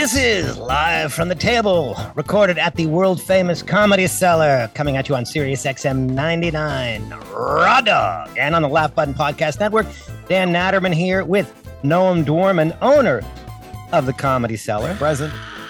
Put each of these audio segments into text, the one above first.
This is Live from the Table, recorded at the world-famous Comedy Cellar, coming at you on Sirius XM 99, Raw Dog, and on the Laugh Button Podcast Network. Dan Natterman here with Noam Dworman, owner of the Comedy Cellar. Present.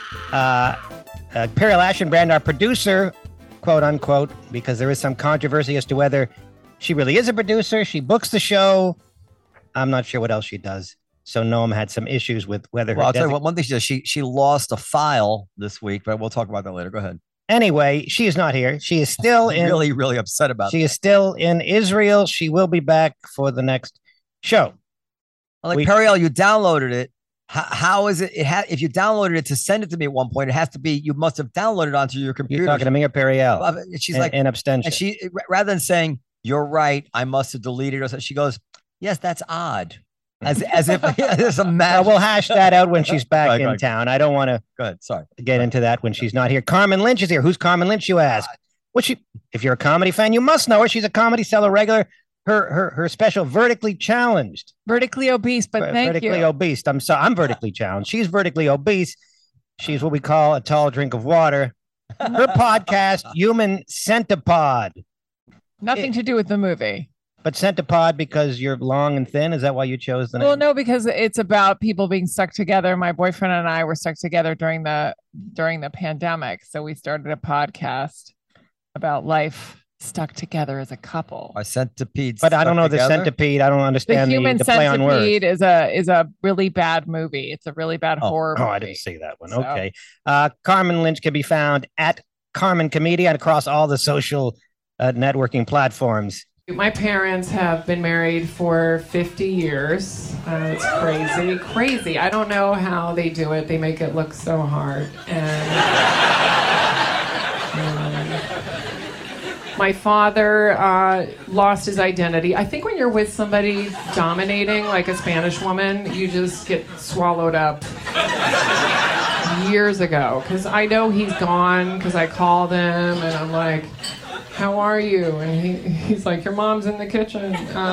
Perry Lashenbrand, our producer, quote-unquote, because there is some controversy as to whether she really is a producer. She books the show. I'm not sure what else she does. So Noam had some issues with whether Well, I'll tell you what, one thing she does, she lost a file this week, but we'll talk about that later. Go ahead. Anyway, she is not here. She is still I'm really upset about She is still in Israel. She will be back for the next show. Periel, you downloaded it. How is it? If you downloaded it to send it to me at one point, it has to be, you must have downloaded it onto your computer. You're talking to me or Periel? She's like, in abstention. And she, rather than saying, you're right, I must have deleted it, she goes, yes, that's odd. As if there's a match. We'll hash that out when she's back in town. I don't want to get into that when she's not here. Carmen Lynch is here. Who's Carmen Lynch, you ask? If you're a comedy fan, you must know her. She's a Comedy Cellar regular. Her special, Vertically Challenged. Vertically obese, but vertically obese. I'm sorry, I'm vertically challenged. She's vertically obese. She's what we call a tall drink of water. Her podcast, Human Centipod. Nothing to do with the movie. But centipod because you're long and thin? Is that why you chose the name? Well, no, because it's about people being stuck together. My boyfriend and I were stuck together during the pandemic. So we started a podcast about life stuck together as a couple. Our centipedes. But I don't know the centipede. I don't understand the Human the play on words. Centipede is a really bad movie. It's a really bad horror movie. I didn't see that one. So. Okay. Carmen Lynch can be found at Carmen Comedian across all the social networking platforms. My parents have been married for 50 years. It's crazy. I don't know how they do it. They make it look so hard. And my father lost his identity. I think when you're with somebody dominating, like a Spanish woman, you just get swallowed up years ago. Because I know he's gone, because I called him, and I'm like, how are you? And he's like, your mom's in the kitchen.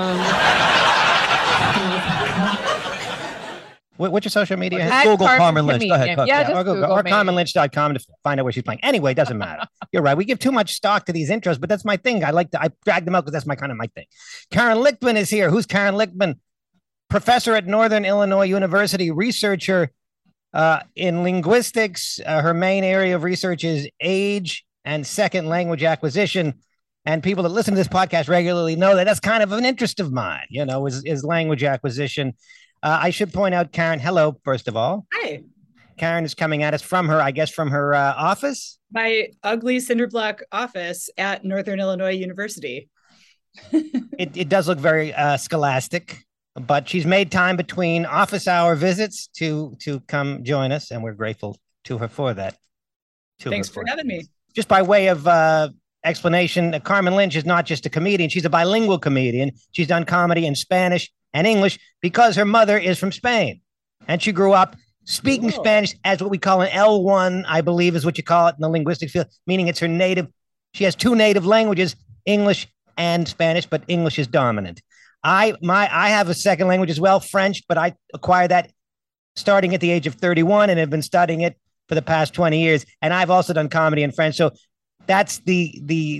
What's your social media? Google Carmen Lynch. Go ahead. Just Google or CarmenLynch.com to find out where she's playing. Anyway, it doesn't matter. You're right. We give too much stock to these intros, but that's my thing. I drag them out because that's my thing. Karen Lichtman is here. Who's Karen Lichtman? Professor at Northern Illinois University, researcher in linguistics. Her main area of research is age and second language acquisition. And people that listen to this podcast regularly know that that's kind of an interest of mine, is language acquisition. I should point out, Karen, hello, first of all. Hi. Karen is coming at us from her office. My ugly cinder block office at Northern Illinois University. It does look very scholastic, but she's made time between office hour visits to come join us, and we're grateful to her for that. Thanks for having me. Just by way of explanation, Carmen Lynch is not just a comedian. She's a bilingual comedian. She's done comedy in Spanish and English because her mother is from Spain. And she grew up speaking Spanish as what we call an L1, I believe is what you call it in the linguistic field, meaning it's her native. She has two native languages, English and Spanish, but English is dominant. I have a second language as well, French, but I acquired that starting at the age of 31 and have been studying it for the past 20 years. And I've also done comedy in French. So that's the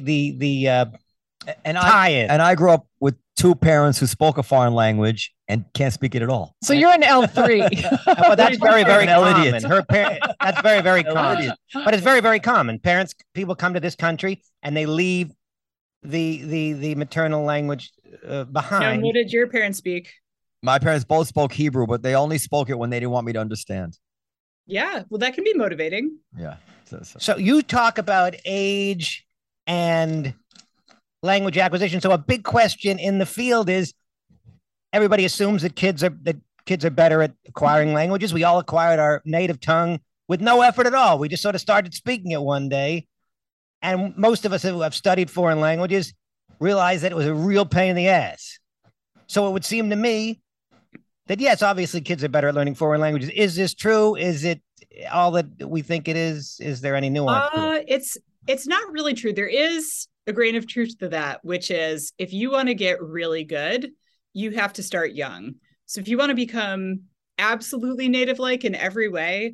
tie-in. And I grew up with two parents who spoke a foreign language and can't speak it at all. So you're an L3. Well, that's very, very common. That's very, very common. But it's very, very common. People come to this country and they leave the maternal language behind. Now, what did your parents speak? My parents both spoke Hebrew, but they only spoke it when they didn't want me to understand. Yeah, well, that can be motivating. Yeah. So you talk about age and language acquisition. So a big question in the field is everybody assumes that kids are better at acquiring languages. We all acquired our native tongue with no effort at all. We just sort of started speaking it one day. And most of us who have studied foreign languages realize that it was a real pain in the ass. So it would seem to me that, yes, obviously kids are better at learning foreign languages. Is this true? Is it all that we think it is? Is there any nuance to it? It's not really true. There is a grain of truth to that, which is if you want to get really good, you have to start young. So if you want to become absolutely native-like in every way,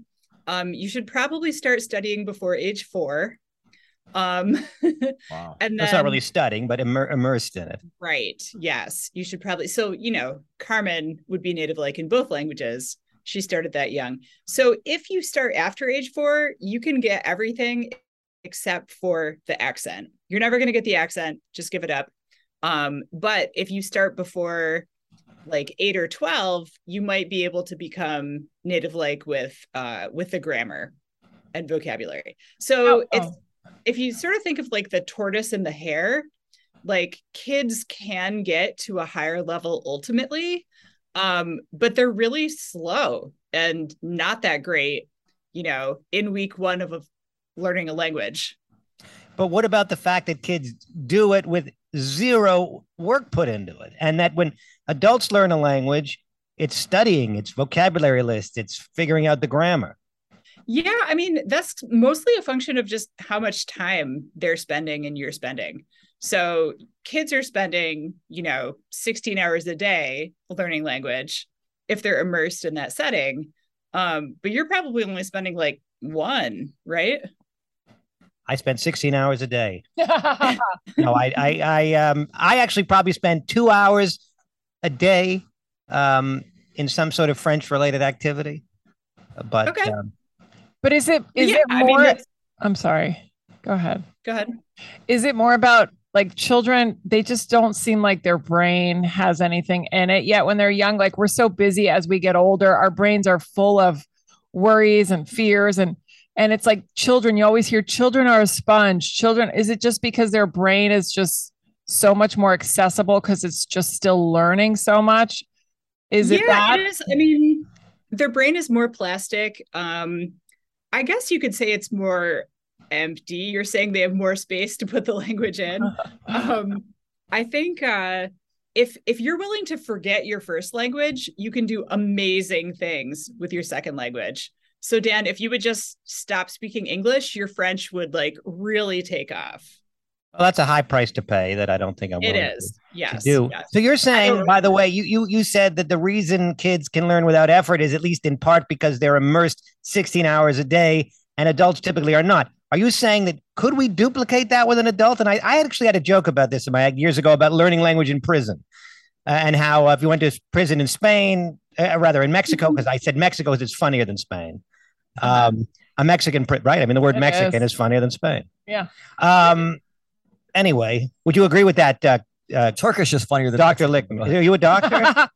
You should probably start studying before age 4. Wow. And That's then, not really studying, but immersed in it. right. Yes. You should probably, so, Carmen would be native like in both languages. She started that young. So if you start after age 4, you can get everything except for the accent. You're never going to get the accent. Just give it up. But if you start before like 8 or 12, you might be able to become native like with the grammar and vocabulary. So if you sort of think of like the tortoise and the hare, like kids can get to a higher level ultimately, but they're really slow and not that great, in week 1 of learning a language. But what about the fact that kids do it with zero work put into it? And that when adults learn a language, it's studying, it's vocabulary lists, it's figuring out the grammar. Yeah, I mean, that's mostly a function of just how much time they're spending and you're spending. So kids are spending, 16 hours a day learning language if they're immersed in that setting. But you're probably only spending like 1, right? I spend 16 hours a day. No, I actually probably spend 2 hours a day in some sort of French related activity. But okay. But is it more? I'm sorry. Go ahead. Is it more about like children? They just don't seem like their brain has anything in it yet when they're young. Like we're so busy as we get older, our brains are full of worries and fears and it's like children, you always hear children are a sponge. Children, is it just because their brain is just so much more accessible because it's just still learning so much? Is it that? It is. I mean, their brain is more plastic. I guess you could say it's more empty. You're saying they have more space to put the language in. I think if you're willing to forget your first language, you can do amazing things with your second language. So Dan, if you would just stop speaking English, your French would like really take off. Well, that's a high price to pay that I don't think I'm willing It is. Yes. to do. Yes. So you're saying, by the way, you said that the reason kids can learn without effort is at least in part because they're immersed 16 hours a day and adults typically are not. Are you saying that could we duplicate that with an adult? And I actually had a joke about this in my years ago about learning language in prison and how if you went to prison in Spain, rather in Mexico, because I said Mexico is funnier than Spain. A Mexican, right? I mean, the word Mexican is funnier than Spain. Yeah. Anyway, would you agree with that? Turkish is funnier than Dr. Lichtman. Are you a doctor?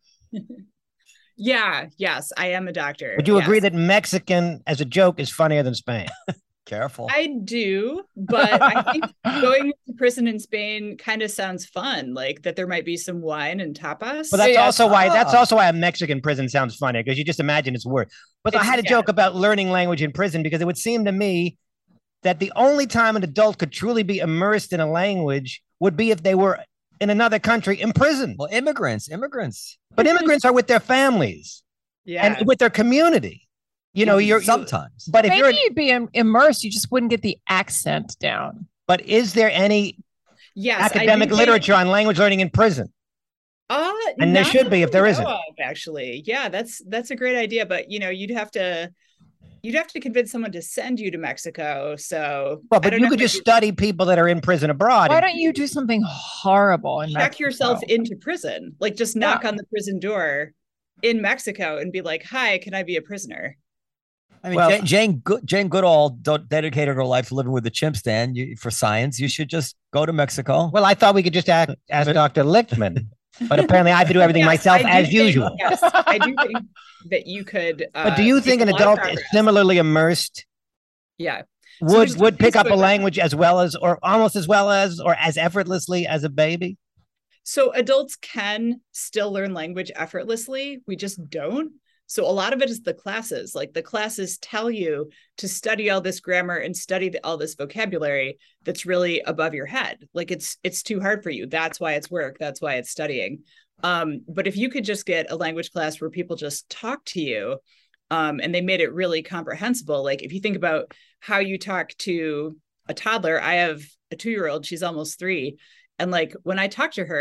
Yeah. Yes, I am a doctor. Would you agree that Mexican as a joke is funnier than Spain? Careful. I do, but I think going to prison in Spain kind of sounds fun, like that there might be some wine and tapas. But that's also why a Mexican prison sounds funny, because you just imagine it's worse. But I had a joke about learning language in prison because it would seem to me that the only time an adult could truly be immersed in a language would be if they were in another country in prison. Well, immigrants. But immigrants are with their families and with their community. You're sometimes. But if you'd be immersed, you just wouldn't get the accent down. But is there any academic literature on language learning in prison? And there should be if there isn't. Actually, yeah, that's a great idea. But you'd have to convince someone to send you to Mexico. So, but you could just study people that are in prison abroad. Why don't you do something horrible and check yourself into prison? Like just knock on the prison door in Mexico and be like, "Hi, can I be a prisoner?" I mean, Jane Goodall dedicated her life to living with the chimps. Dan, for science, you should just go to Mexico. Well, I thought we could just ask Dr. Lichtman, but apparently I have to do everything myself as usual. Yes, I do think that you could. But do you think an adult is similarly immersed? Yeah. Would pick up a language as well as, or almost as well as, or as effortlessly as a baby? So adults can still learn language effortlessly. We just don't. So a lot of it is the classes. Like the classes tell you to study all this grammar and study all this vocabulary that's really above your head. Like it's too hard for you. That's why it's work. That's why it's studying. But if you could just get a language class where people just talk to you, and they made it really comprehensible. Like if you think about how you talk to a toddler, I have a 2-year-old, she's almost 3. And like when I talk to her,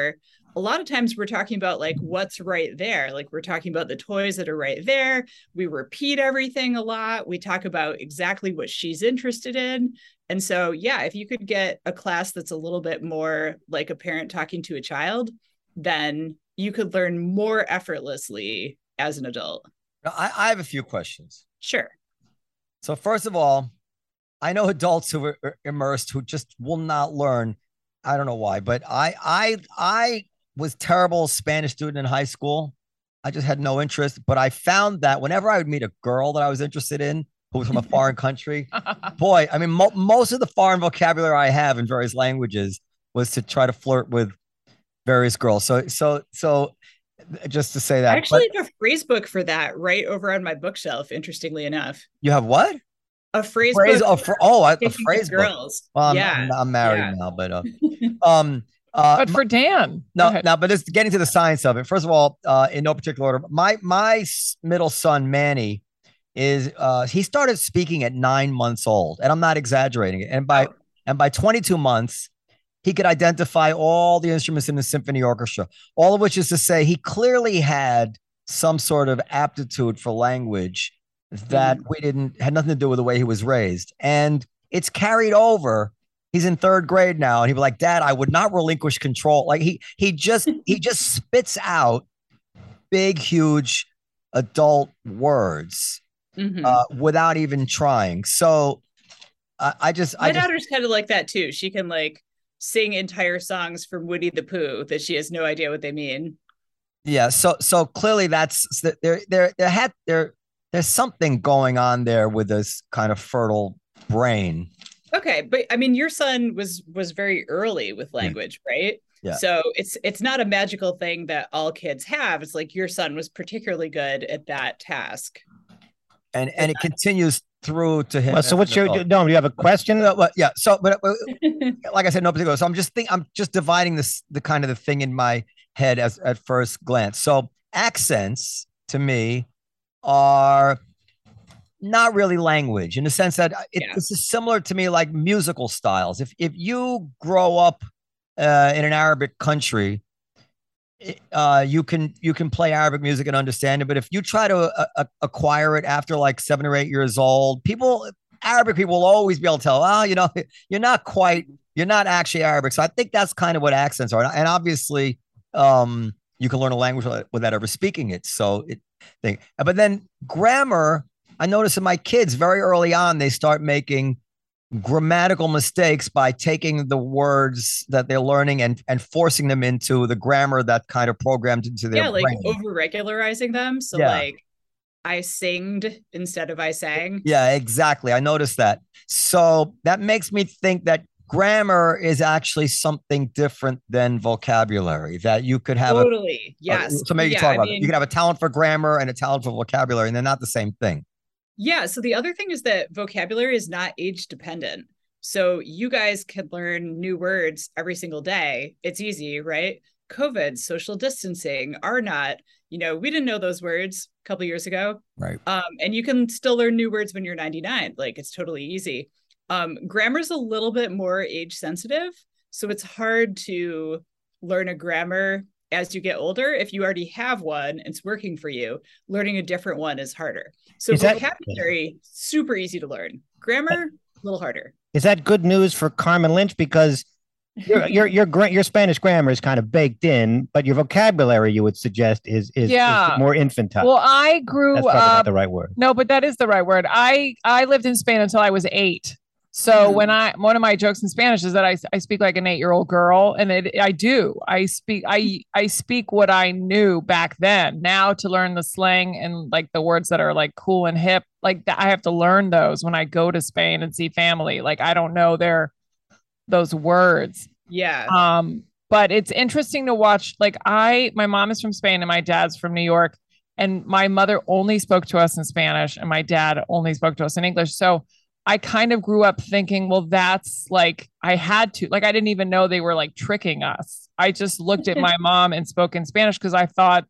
a lot of times we're talking about like what's right there. Like we're talking about the toys that are right there. We repeat everything a lot. We talk about exactly what she's interested in. And so, yeah, if you could get a class that's a little bit more like a parent talking to a child, then you could learn more effortlessly as an adult. Now, I have a few questions. Sure. So first of all, I know adults who are immersed who just will not learn. I don't know why, but I was terrible Spanish student in high school. I just had no interest, but I found that whenever I would meet a girl that I was interested in who was from a foreign country, boy, I mean, most of the foreign vocabulary I have in various languages was to try to flirt with various girls. So just to say that. I actually have a phrase book for that right over on my bookshelf, interestingly enough. You have what? A phrase book. A phrase book. Girls. Well, yeah. I'm married now, but but for Dan. But just getting to the science of it. First of all, in no particular order, my middle son Manny is he started speaking at 9 months old, and I'm not exaggerating it. And by 22 months, he could identify all the instruments in the symphony orchestra, all of which is to say he clearly had some sort of aptitude for language that had nothing to do with the way he was raised. And it's carried over. He's in 3rd grade now. And he'd be like, Dad, I would not relinquish control. Like he just spits out big, huge adult words without even trying. So my daughter's kind of like that too. She can like sing entire songs from Woody the Pooh that she has no idea what they mean. Yeah. So clearly there's something going on there with this kind of fertile brain. Okay, but I mean, your son was very early with language, right? Yeah. So it's not a magical thing that all kids have. It's like your son was particularly good at that task, and it continues through to him. Well, so what's your no? Do you have a question? Yeah. So, but like I said, no particular. So I'm just dividing the kind of the thing in my head at first glance. So accents to me are not really language in the sense that this is similar to me like musical styles. If you grow up in an Arabic country, you can play Arabic music and understand it. But if you try to acquire it after like 7 or 8 years old, Arabic people will always be able to tell, you're not actually Arabic. So I think that's kind of what accents are. And obviously, you can learn a language without ever speaking it. But then grammar, I notice in my kids very early on, they start making grammatical mistakes by taking the words that they're learning and forcing them into the grammar that kind of programmed into their brain. Like over regularizing them. So like I singed instead of I sang. Yeah, exactly. I noticed that. So that makes me think that grammar is actually something different than vocabulary, that you could have yes. So maybe talk about it. You could have a talent for grammar and a talent for vocabulary, and they're not the same thing. Yeah. So the other thing is that vocabulary is not age dependent. So you guys can learn new words every single day. It's easy, right? COVID, social distancing are not, we didn't know those words a couple of years ago. Right. And you can still learn new words when you're 99. Like it's totally easy. Grammar is a little bit more age sensitive. So it's hard to learn a grammar as you get older. If you already have one, it's working for you. Learning a different one is harder. So vocabulary, super easy to learn. Grammar, a little harder. Is that good news for Carmen Lynch? Because your Spanish grammar is kind of baked in, but your vocabulary, you would suggest, is more infantile. Well, I grew up. That's probably not the right word. No, but that is the right word. I lived in Spain until I was 8. So one of my jokes in Spanish is that I speak like an 8-year-old girl, and I do. I speak what I knew back then. Now to learn the slang and like the words that are like cool and hip, like I have to learn those when I go to Spain and see family. Like I don't know those words. Yeah. But it's interesting to watch. Like my mom is from Spain and my dad's from New York, and my mother only spoke to us in Spanish and my dad only spoke to us in English. So I kind of grew up thinking, well, that's like, I had to, like, I didn't even know they were like tricking us. I just looked at my mom and spoke in Spanish because I thought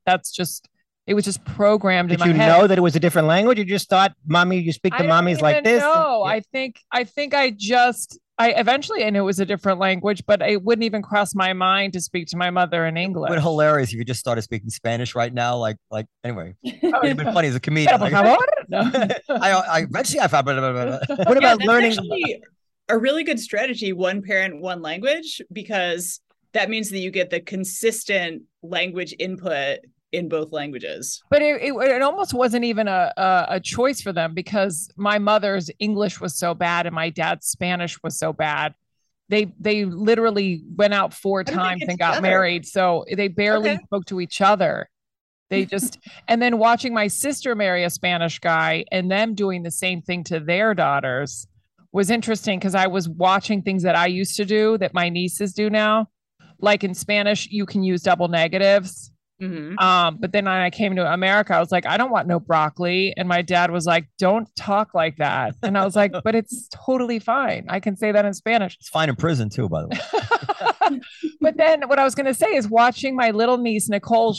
it was just programmed in my head. Did you know that it was a different language? You just thought, mommy, you speak to mommies like this? No, I think I eventually I knew it was a different language, but it wouldn't even cross my mind to speak to my mother in English. But hilarious if you just started speaking Spanish right now. Anyway, it'd have been funny as a Pero, comedian. por Like, favor. No. I eventually I found. What Yeah, about that's learning? actually a really good strategy, one parent, one language, because that means that you get the consistent language input in both languages. But it almost wasn't even a choice for them because my mother's English was so bad and my dad's Spanish was so bad. They literally went out 4 times and got married. So they barely spoke to each other. They just, and then watching my sister marry a Spanish guy and them doing the same thing to their daughters was interesting because I was watching things that I used to do that my nieces do now. Like in Spanish, you can use double negatives. Mm-hmm. But then when I came to America, I was like, I don't want no broccoli. And my dad was like, don't talk like that. And I was like, but it's totally fine. I can say that in Spanish. It's fine in prison too, by the way. But then what I was going to say is watching my little niece, Nicole,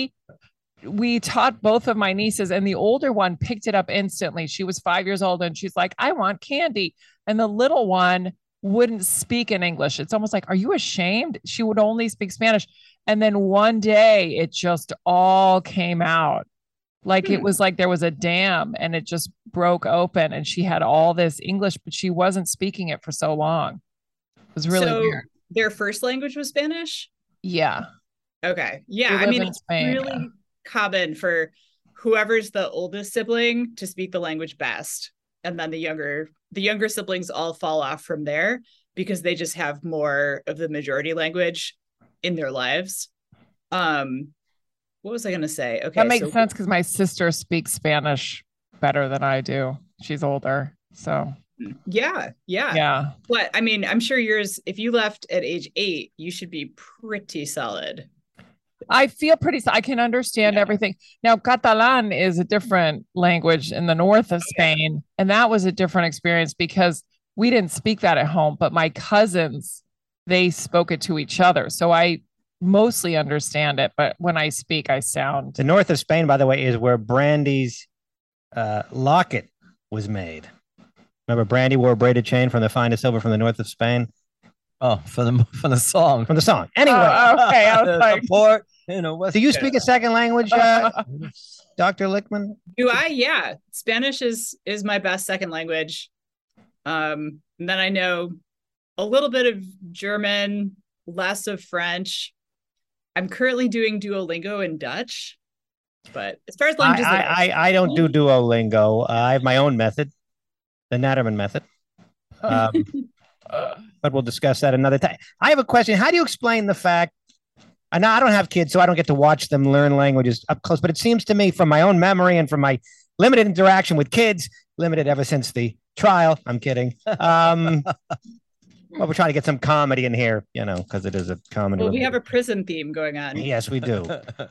we taught both of my nieces and the older one picked it up instantly. She was 5 years old and she's like, I want candy. And the little one wouldn't speak in English. It's almost like, are you ashamed? She would only speak Spanish. And then one day it just all came out. Like it was like there was a dam and it just broke open and she had all this English, but she wasn't speaking it for so long. It was really weird. Their first language was Spanish? Yeah. Okay. Yeah. I mean, it's really common for whoever's the oldest sibling to speak the language best. And then the younger siblings all fall off from there because they just have more of the majority language in their lives. What was I going to say? Okay. That makes sense because my sister speaks Spanish better than I do. She's older. So yeah. But I mean, I'm sure yours, if you left at age 8, you should be pretty solid. I feel I can understand everything. Now, Catalan is a different language in the north of Spain. And that was a different experience because we didn't speak that at home, but my cousins, they spoke it to each other. So I mostly understand it. But when I speak, I sound. The north of Spain, by the way, is where Brandy's locket was made. Remember, Brandy wore a braided chain from the finest silver from the north of Spain. Oh, from the song. From the song. Anyway. Okay. I was like, port, do you speak a second language, Dr. Lichtman? Do I? Yeah. Spanish is my best second language. And then I know a little bit of German, less of French. I'm currently doing Duolingo in Dutch. But as far as languages, I don't do Duolingo. I have my own method, the Natterman method. But we'll discuss that another time. I have a question. How do you explain the fact, and I don't have kids, so I don't get to watch them learn languages up close, but it seems to me from my own memory and from my limited interaction with kids, limited ever since the trial. I'm kidding. Well, we're trying to get some comedy in here, because it is a comedy. Well, we have a prison theme going on. Yes, we do.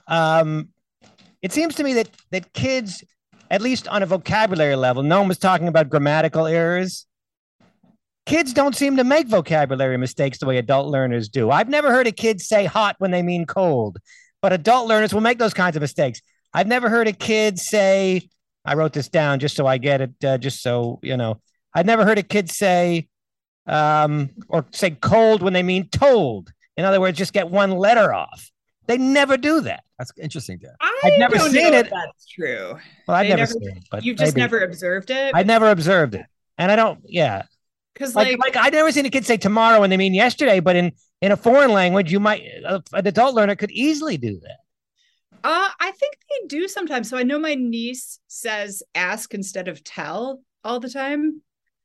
It seems to me that kids, at least on a vocabulary level, no one was talking about grammatical errors. Kids don't seem to make vocabulary mistakes the way adult learners do. I've never heard a kid say hot when they mean cold, but adult learners will make those kinds of mistakes. I've never heard a kid say, I wrote this down just so I get it, just so, I've never heard a kid say, or say cold when they mean told. In other words, just get one letter off. They never do that. That's interesting, Dan. I've never seen it. That's true. Well, I've never seen it, but you've just never observed it. I've never observed it, and I don't. Yeah, because like I've never seen a kid say tomorrow when they mean yesterday, but in a foreign language, you might an adult learner could easily do that. I think they do sometimes. So I know my niece says ask instead of tell all the time.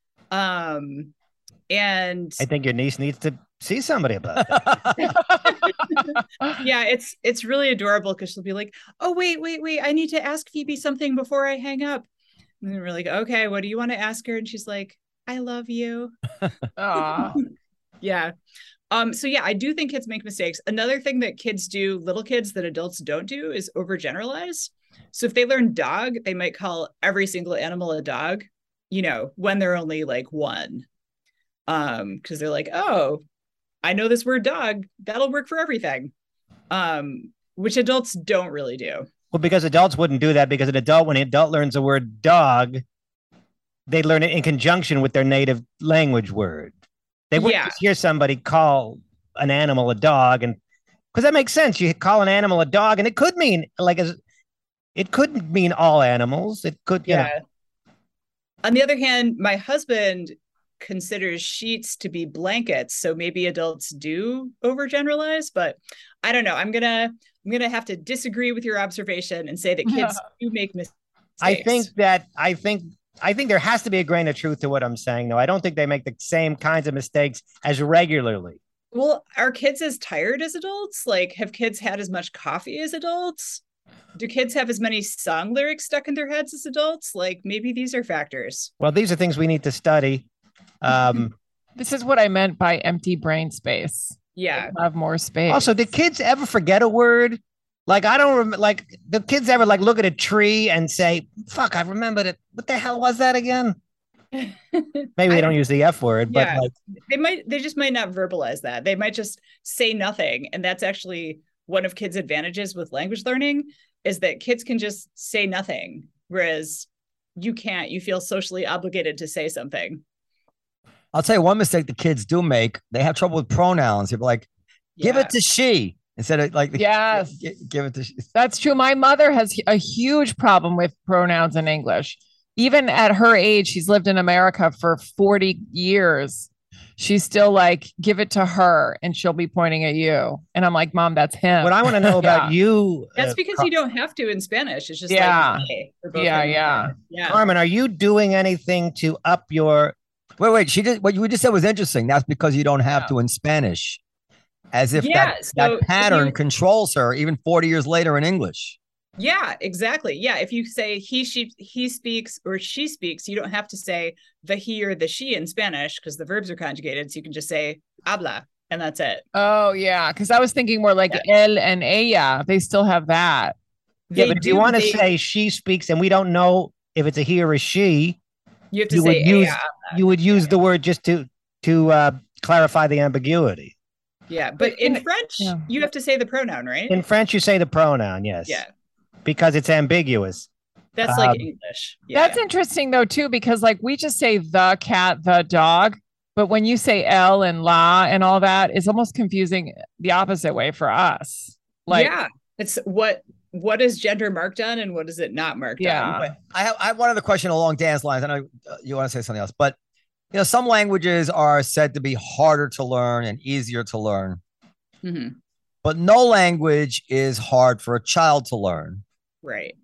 And I think your niece needs to see somebody about that. Yeah, it's really adorable because she'll be like, oh, wait, I need to ask Phoebe something before I hang up. And then we're like, okay, what do you want to ask her? And she's like, I love you. Yeah. So yeah, I do think kids make mistakes. Another thing that kids do, little kids that adults don't do, is overgeneralize. So if they learn dog, they might call every single animal a dog, when they're only like 1. Because they're like, oh, I know this word dog, that'll work for everything. Which adults don't really do. Well, because adults wouldn't do that, because when an adult learns the word dog, they learn it in conjunction with their native language word. They wouldn't Yeah. just hear somebody call an animal a dog, and because that makes sense. You call an animal a dog, and it could mean it could mean all animals. It could, you know. Yeah. On the other hand, my husband considers sheets to be blankets, so maybe adults do overgeneralize, but I don't know. I'm gonna have to disagree with your observation and say that kids do make mistakes. I think there has to be a grain of truth to what I'm saying, though. I don't think they make the same kinds of mistakes as regularly. Well, are kids as tired as adults? Like, have kids had as much coffee as adults? Do kids have as many song lyrics stuck in their heads as adults? Like, maybe these are factors. Well, these are things we need to study. This is what I meant by empty brain space. Yeah. They have more space. Also, did kids ever forget a word? Like, I don't remember, like, the kids ever like look at a tree and say, fuck, I remembered it. What the hell was that again? Maybe they don't use the F word, but Yeah. like, they just might not verbalize that. They might just say nothing. And that's actually one of kids' advantages with language learning, is that kids can just say nothing, whereas you can't. You feel socially obligated to say something. I'll tell you one mistake the kids do make. They have trouble with pronouns. They're like, give Yeah. it to she instead of like, Yes. give it to she. That's true. My mother has a huge problem with pronouns in English. Even at her age, she's lived in America for 40 years. She's still like, give it to her and she'll be pointing at you. And I'm like, Mom, that's him. what I want to know about you, That's because you don't have to in Spanish. It's just Yeah. like, hey, for both Yeah, of them. yeah. Yeah. Carmen, are you doing anything to up your? Wait. She did what you just said was interesting. That's because you don't have Yeah. to in Spanish, as if Yeah, that so if pattern you- controls her even 40 years later in English. Yeah, exactly. Yeah. If you say he speaks, or she speaks, you don't have to say the he or the she in Spanish because the verbs are conjugated. So you can just say habla, and that's it. Oh, yeah. Because I was thinking more like él and ella. They still have that. Yeah, They but if you do- want to they- say she speaks, and we don't know if it's a he or a she, you have to you say would use ella. you would use the word just to clarify the ambiguity. Yeah, but in Yeah. French, Yeah. you have to say the pronoun, right? In French, you say the pronoun, yes. Yeah, Because it's ambiguous. that's like Um, English. Yeah. That's interesting though, too, because like we just say the cat, the dog. But when you say L and la and all that, it's almost confusing the opposite way for us. Like, yeah, it's what is gender marked on and what is it not marked Yeah. on? Wait, I have one other question along Dan's lines. I know you want to say something else, but some languages are said to be harder to learn and easier to learn, Mhm. but no language is hard for a child to learn. Right.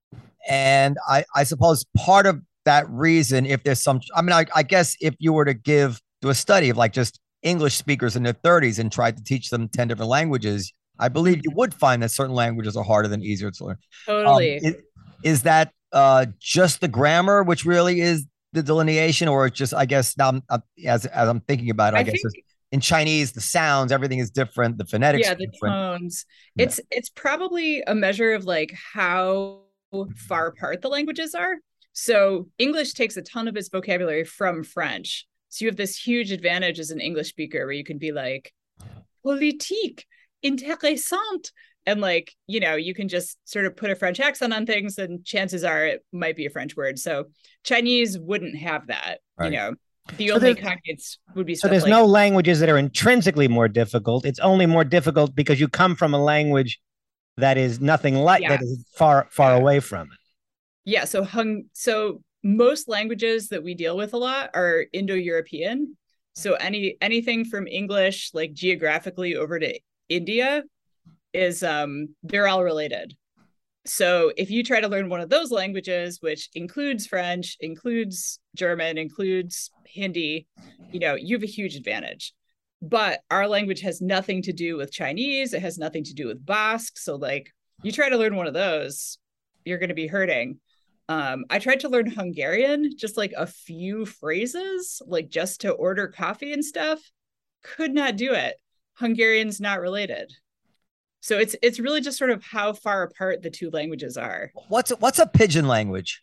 And I suppose part of that reason, if there's some, I mean, I guess if you were to do a study of like just English speakers in their 30s and tried to teach them 10 different languages, I believe you would find that certain languages are harder than easier to learn. Totally. Is that just the grammar, which really is the delineation, or it's just, I guess now as I'm thinking about it, I guess think- in Chinese, the sounds, everything is different. The phonetics yeah, are the different. tones. Yeah. It's probably a measure of like how far apart the languages are. So English takes a ton of its vocabulary from French. So you have this huge advantage as an English speaker where you can be like, politique, intéressant. And like, you can just sort of put a French accent on things and chances are it might be a French word. So Chinese wouldn't have that, Right. The So only there's- cognates would be So stuff there's like, no languages that are intrinsically more difficult. It's only more difficult because you come from a language that is nothing like Yeah. that is far Yeah. away from it. Yeah, so most languages that we deal with a lot are Indo-European. So anything from English, like geographically over to India, is they're all related. So if you try to learn one of those languages, which includes French, includes German, includes Hindi, you have a huge advantage. But our language has nothing to do with Chinese. It has nothing to do with Basque. So like you try to learn one of those, you're going to be hurting. I tried to learn Hungarian, just like a few phrases, like just to order coffee and stuff. Could not do it. Hungarian's not related. So it's really just sort of how far apart the two languages are. What's a pidgin language?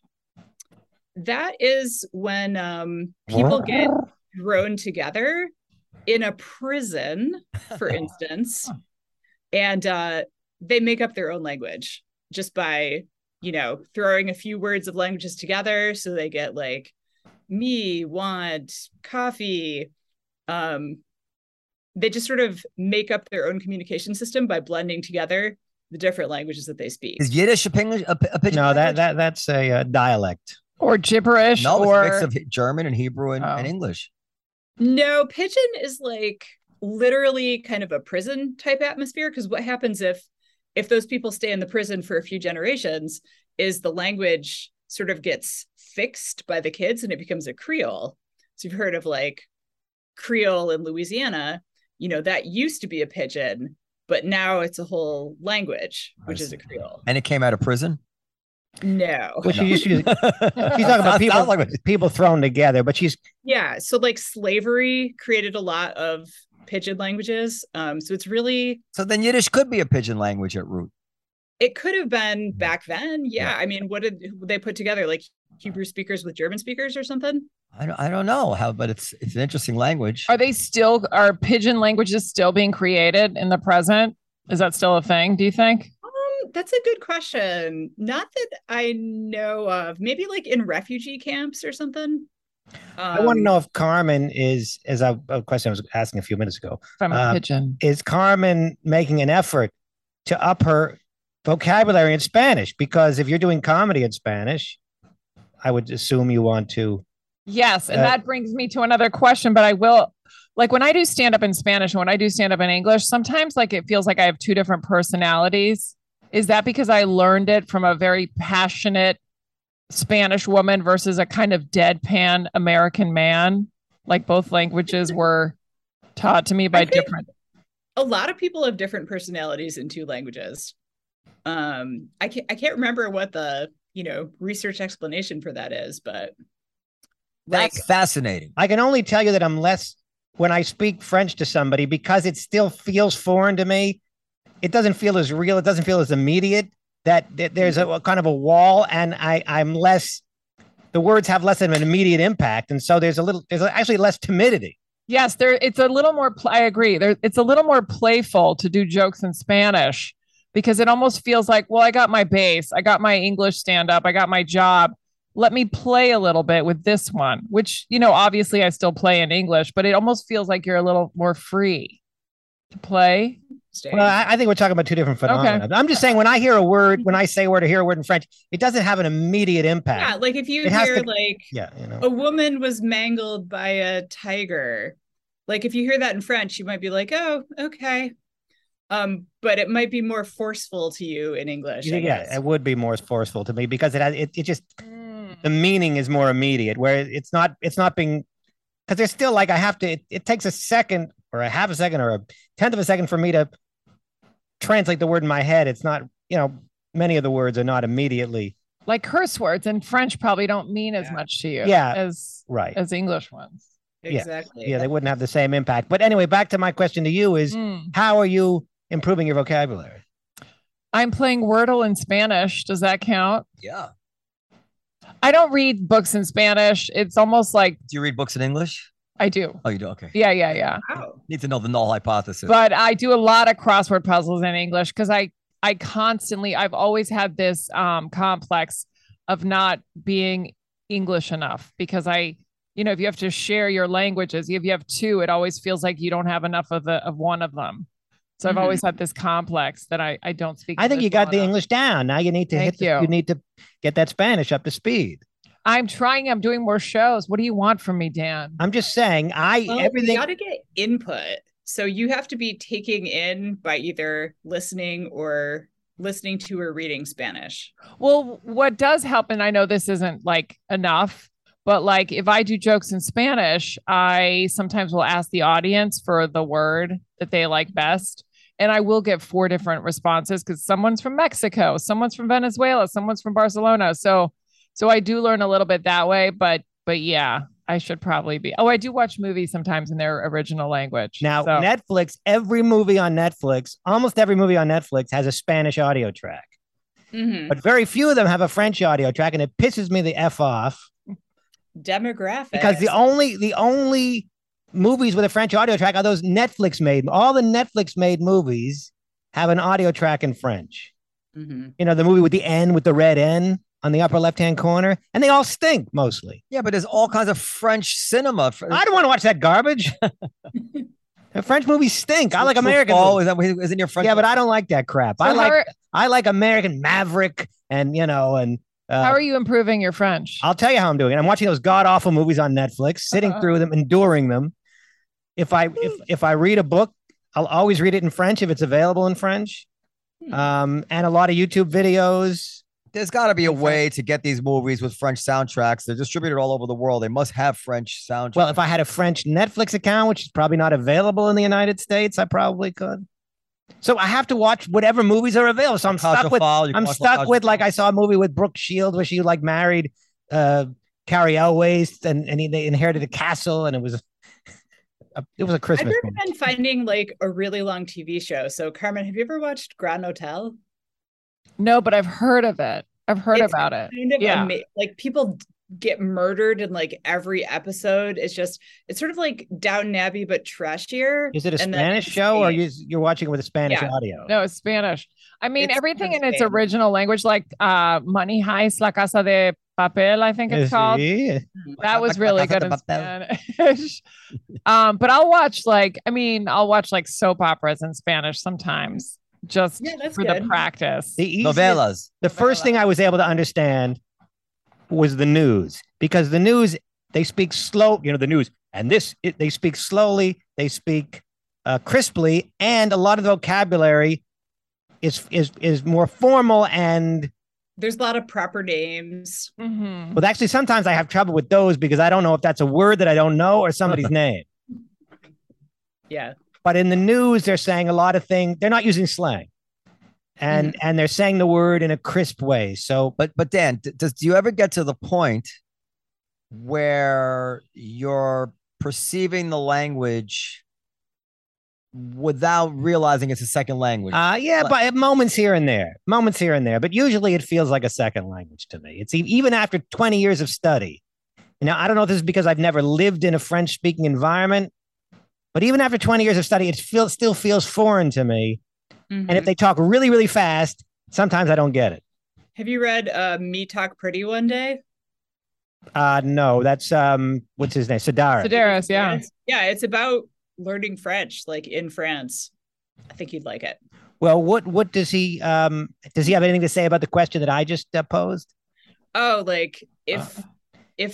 That is when people get thrown together in a prison, for instance, and they make up their own language just by, throwing a few words of languages together. So they get like me, want, coffee, they just sort of make up their own communication system by blending together the different languages that they speak. Is Yiddish a pidgin No, language? that's a dialect. Or gibberish, No, or it's a mix of German and Hebrew and Oh. English. No, Pidgin is like literally kind of a prison type atmosphere, because what happens if those people stay in the prison for a few generations is the language sort of gets fixed by the kids and it becomes a Creole. So you've heard of like Creole in Louisiana, you know, that used to be a Pidgin, but now it's a whole language, which is a Creole. And it came out of prison? No. Well, she's talking about people thrown together, but Yeah. So like slavery created a lot of Pidgin languages. So it's really. So then Yiddish could be a pidgin language at root. It could have been back then. Yeah. I mean, what did they put together? Like Hebrew speakers with German speakers or something? I don't know how, but it's an interesting language. are pidgin languages still being created in the present? Is that still a thing, do you think? That's a good question. Not that I know of. Maybe like in refugee camps or something. I want to know if Carmen is, a question I was asking a few minutes ago. If I'm a pigeon. Is Carmen making an effort to up her vocabulary in Spanish? Because if you're doing comedy in Spanish, I would assume you want to. Yes. And that brings me to another question, but I will, like when I do stand up in Spanish and when I do stand up in English, sometimes like it feels like I have two different personalities. Is that because I learned it from a very passionate Spanish woman versus a kind of deadpan American man? Like both languages were taught to me by different. A lot of people have different personalities in two languages. I can't remember what the, research explanation for that is, but that's fascinating. I can only tell you that I'm less when I speak French to somebody because it still feels foreign to me. It doesn't feel as real. It doesn't feel as immediate. That there's a kind of a wall, and I'm less. The words have less of an immediate impact, and so there's actually less timidity. Yes, it's a little more. I agree. It's a little more playful to do jokes in Spanish because it almost feels like, well, I got my base, I got my English stand up, I got my job. Let me play a little bit with this one, which obviously I still play in English, but it almost feels like you're a little more free to play. Well, I think we're talking about two different phenomena. Okay. I'm just saying when I say a word or hear a word in French, it doesn't have an immediate impact. Yeah, like if you hear a woman was mangled by a tiger, like if you hear that in French, you might be like, oh, okay. But it might be more forceful to you in English. Yeah, it would be more forceful to me because it just the meaning is more immediate, where it's not being, because there's still like it takes a second or a half a second or a tenth of a second for me to translate the word in my head. It's not, many of the words are not immediately. Like curse words in French probably don't mean as much to you as English ones. Exactly. Yeah, they wouldn't have the same impact. But anyway, back to my question to you is, how are you improving your vocabulary? I'm playing Wordle in Spanish. Does that count? Yeah. I don't read books in Spanish. It's almost like. Do you read books in English? I do. Oh, you do? Okay. Yeah. Wow. Need to know the null hypothesis. But I do a lot of crossword puzzles in English because I've always had this complex of not being English enough because if you have to share your languages, if you have two, it always feels like you don't have enough of one of them. So I've always had this complex that I don't speak. I think you got the English down. Now you need to you need to get that Spanish up to speed. I'm trying. I'm doing more shows. What do you want from me, Dan? I'm just saying, everything. You got to get input. So you have to be taking in by either listening to or reading Spanish. Well, what does help, and I know this isn't like enough, but like if I do jokes in Spanish, I sometimes will ask the audience for the word that they like best. And I will get 4 different responses because someone's from Mexico, someone's from Venezuela, someone's from Barcelona. So I do learn a little bit that way, but yeah, I should probably be. Oh, I do watch movies sometimes in their original language. Now, Netflix, almost every movie on Netflix has a Spanish audio track, but very few of them have a French audio track, and it pisses me the F off. Demographics. Because the only movies with a French audio track are those Netflix made. All the Netflix made movies have an audio track in French. The movie with the N, with the red N. on the upper left-hand corner, and they all stink mostly. Yeah, but there's all kinds of French cinema. I don't want to watch that garbage. The French movies stink. I like American movies. Isn't your French? Yeah, but I don't like that crap. So I like American Maverick, and how are you improving your French? I'll tell you how I'm doing it. I'm watching those god awful movies on Netflix, sitting through them, enduring them. If I read a book, I'll always read it in French if it's available in French. And a lot of YouTube videos. There's got to be a way to get these movies with French soundtracks. They're distributed all over the world. They must have French soundtracks. Well, if I had a French Netflix account, which is probably not available in the United States, I probably could. So I have to watch whatever movies are available. So I'm stuck with like I saw a movie with Brooke Shields where she like married Carrie Elways and they inherited a castle, and it was a Christmas. I've recommend finding like a really long TV show. So Carmen, have you ever watched Grand Hotel? No, but I've heard of it. I've heard about it. Kind of like people get murdered in like every episode. It's sort of like Downton Abbey but trashier. Is it a Spanish show or you're watching it with a Spanish audio? No, it's Spanish. I mean, everything in its original language, like Money Heist, La Casa de Papel, I think it's called. That was really good in Spanish. But I'll watch like soap operas in Spanish sometimes. Just for the practice. Novelas. The first thing I was able to understand was the news, because the news, they speak slow, the news, and they speak slowly, they speak crisply, and a lot of the vocabulary is more formal, and there's a lot of proper names. Mm-hmm. Well, actually, sometimes I have trouble with those because I don't know if that's a word that I don't know or somebody's name. Yeah. But in the news, they're saying a lot of things. They're not using slang, and they're saying the word in a crisp way. So, but Dan, do you ever get to the point where you're perceiving the language without realizing it's a second language? Yeah, but moments here and there. But usually, it feels like a second language to me. It's even after 20 years of study. Now, I don't know if this is because I've never lived in a French-speaking environment. But even after 20 years of study, it still feels foreign to me. Mm-hmm. And if they talk really, really fast, sometimes I don't get it. Have you read Me Talk Pretty One Day? No, that's what's his name? Sedaris, yeah. Yeah, it's about learning French, like in France. I think you'd like it. Well, what does he have anything to say about the question that I just posed? Oh, like if it's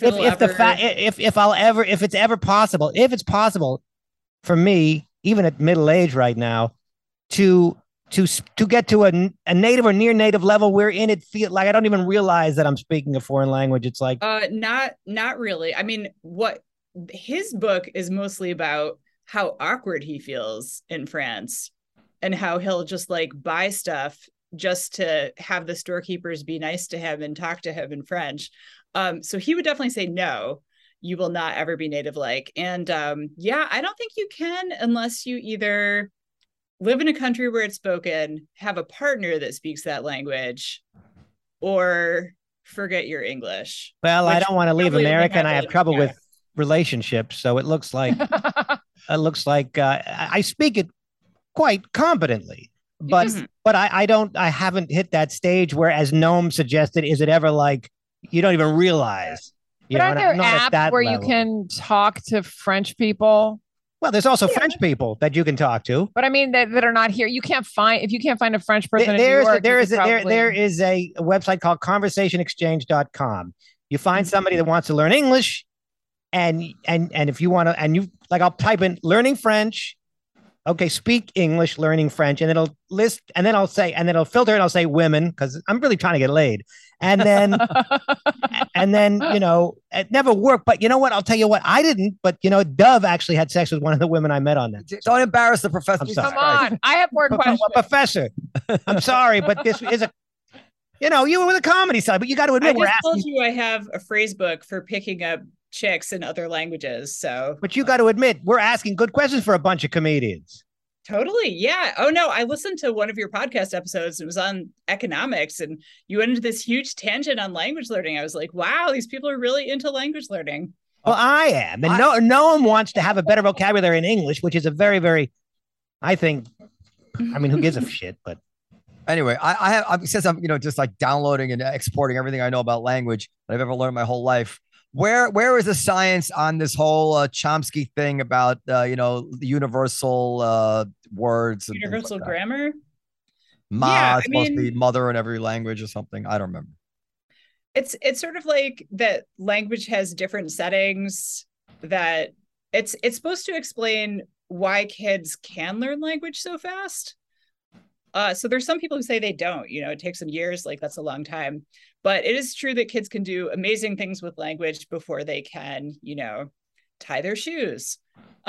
ever possible for me, even at middle age right now, to get to a native or near native level wherein it feel like I don't even realize that I'm speaking a foreign language. It's like not really. I mean, what his book is mostly about how awkward he feels in France and how he'll just like buy stuff just to have the storekeepers be nice to him and talk to him in French. So he would definitely say no. You will not ever be native like. And I don't think you can unless you either live in a country where it's spoken, have a partner that speaks that language, or forget your English. Well, I don't want to leave America and I have trouble with relationships. So it looks like I speak it quite competently. But I haven't hit that stage where, as Noam suggested, is it ever like you don't even realize? But aren't there apps where you can talk to French people? Well, there's also French people that you can talk to. But I mean that are not here. You can't find a French person in New York. There is a website called conversationexchange.com. You find somebody that wants to learn English, and if you want to, and you like, I'll type in learning French. Okay, speak English, learning French, and it'll list, and then I'll say, and then it'll filter, and I'll say women because I'm really trying to get laid, and then, it never worked. But you know what? I'll tell you what, I didn't. But Dove actually had sex with one of the women I met on that. Don't embarrass the professor. Come on, I have more questions. Professor, I'm sorry, but this is you were with a comedy side, but you got to admit, I told you I have a phrase book for picking up chicks in other languages. So, but you got to admit, we're asking good questions for a bunch of comedians. Totally. Yeah. Oh no, I listened to one of your podcast episodes. It was on economics, and you went into this huge tangent on language learning. I was like, wow, these people are really into language learning. Well, I am, and no one wants to have a better vocabulary in English, which is a very, very, I think. I mean, who gives a shit? But Anyway, since I'm just like downloading and exporting everything I know about language that I've ever learned my whole life. Where is the science on this whole Chomsky thing about the universal words and things Universal like that? grammar. Ma Yeah, is I supposed to be mean, mother in every language or something. I don't remember. it's sort of like that language has different settings, that it's supposed to explain why kids can learn language so fast. So there's some people who say they don't, it takes them years, like that's a long time. But it is true that kids can do amazing things with language before they can, tie their shoes.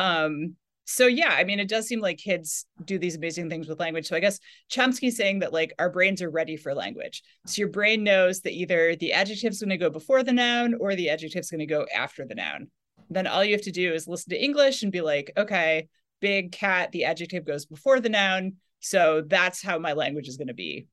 So yeah, I mean, it does seem like kids do these amazing things with language. So I guess Chomsky's saying that like our brains are ready for language. So your brain knows that either the adjective's going to go before the noun or the adjective's going to go after the noun. Then all you have to do is listen to English and be like, okay, big cat, the adjective goes before the noun. So that's how my language is going to be.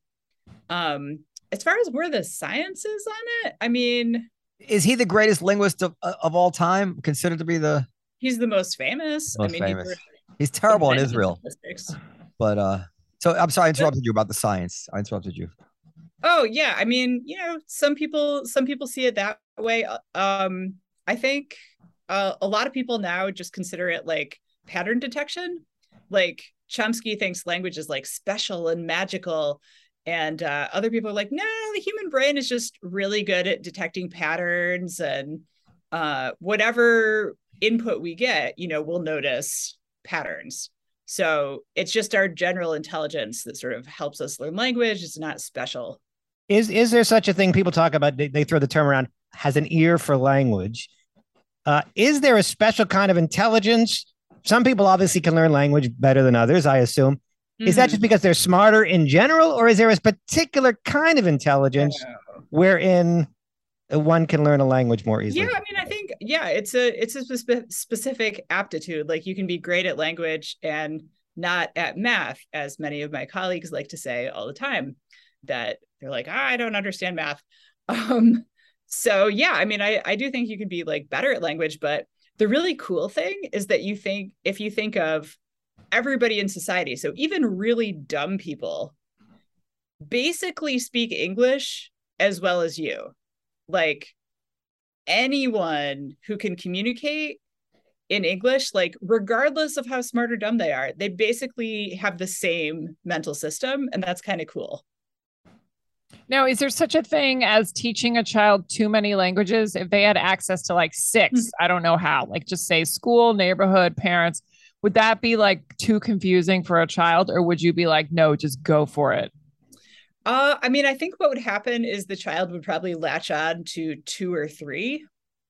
As far as where the science is on it, I mean, Is he the greatest linguist of all time? Considered to be the he's the most famous. I most mean, famous. He's terrible in Israel. But so I'm sorry I interrupted you about the science. I interrupted you. Oh yeah, I mean, some people see it that way. I think a lot of people now just consider it like pattern detection. Like Chomsky thinks language is like special and magical, and other people are like, no, the human brain is just really good at detecting patterns, and whatever input we get, we'll notice patterns. So it's just our general intelligence that sort of helps us learn language. It's not special. Is there such a thing? People talk about, they throw the term around, has an ear for language. Is there a special kind of intelligence? Some people obviously can learn language better than others, I assume. Is that just because they're smarter in general, or is there a particular kind of intelligence wherein one can learn a language more easily? Yeah, I mean, I think, it's a specific aptitude. Like you can be great at language and not at math, as many of my colleagues like to say all the time, that they're like, I don't understand math. So yeah, I mean, I do think you can be like better at language, but the really cool thing is that if you think of everybody in society, so even really dumb people basically speak English as well as you. Like anyone who can communicate in English, like regardless of how smart or dumb they are, they basically have the same mental system, and that's kind of cool. Now, is there such a thing as teaching a child too many languages? If they had access to like 6, I don't know how, like just say school, neighborhood, parents, would that be like too confusing for a child? Or would you be like, no, just go for it? I mean, I think what would happen is the child would probably latch on to 2 or 3.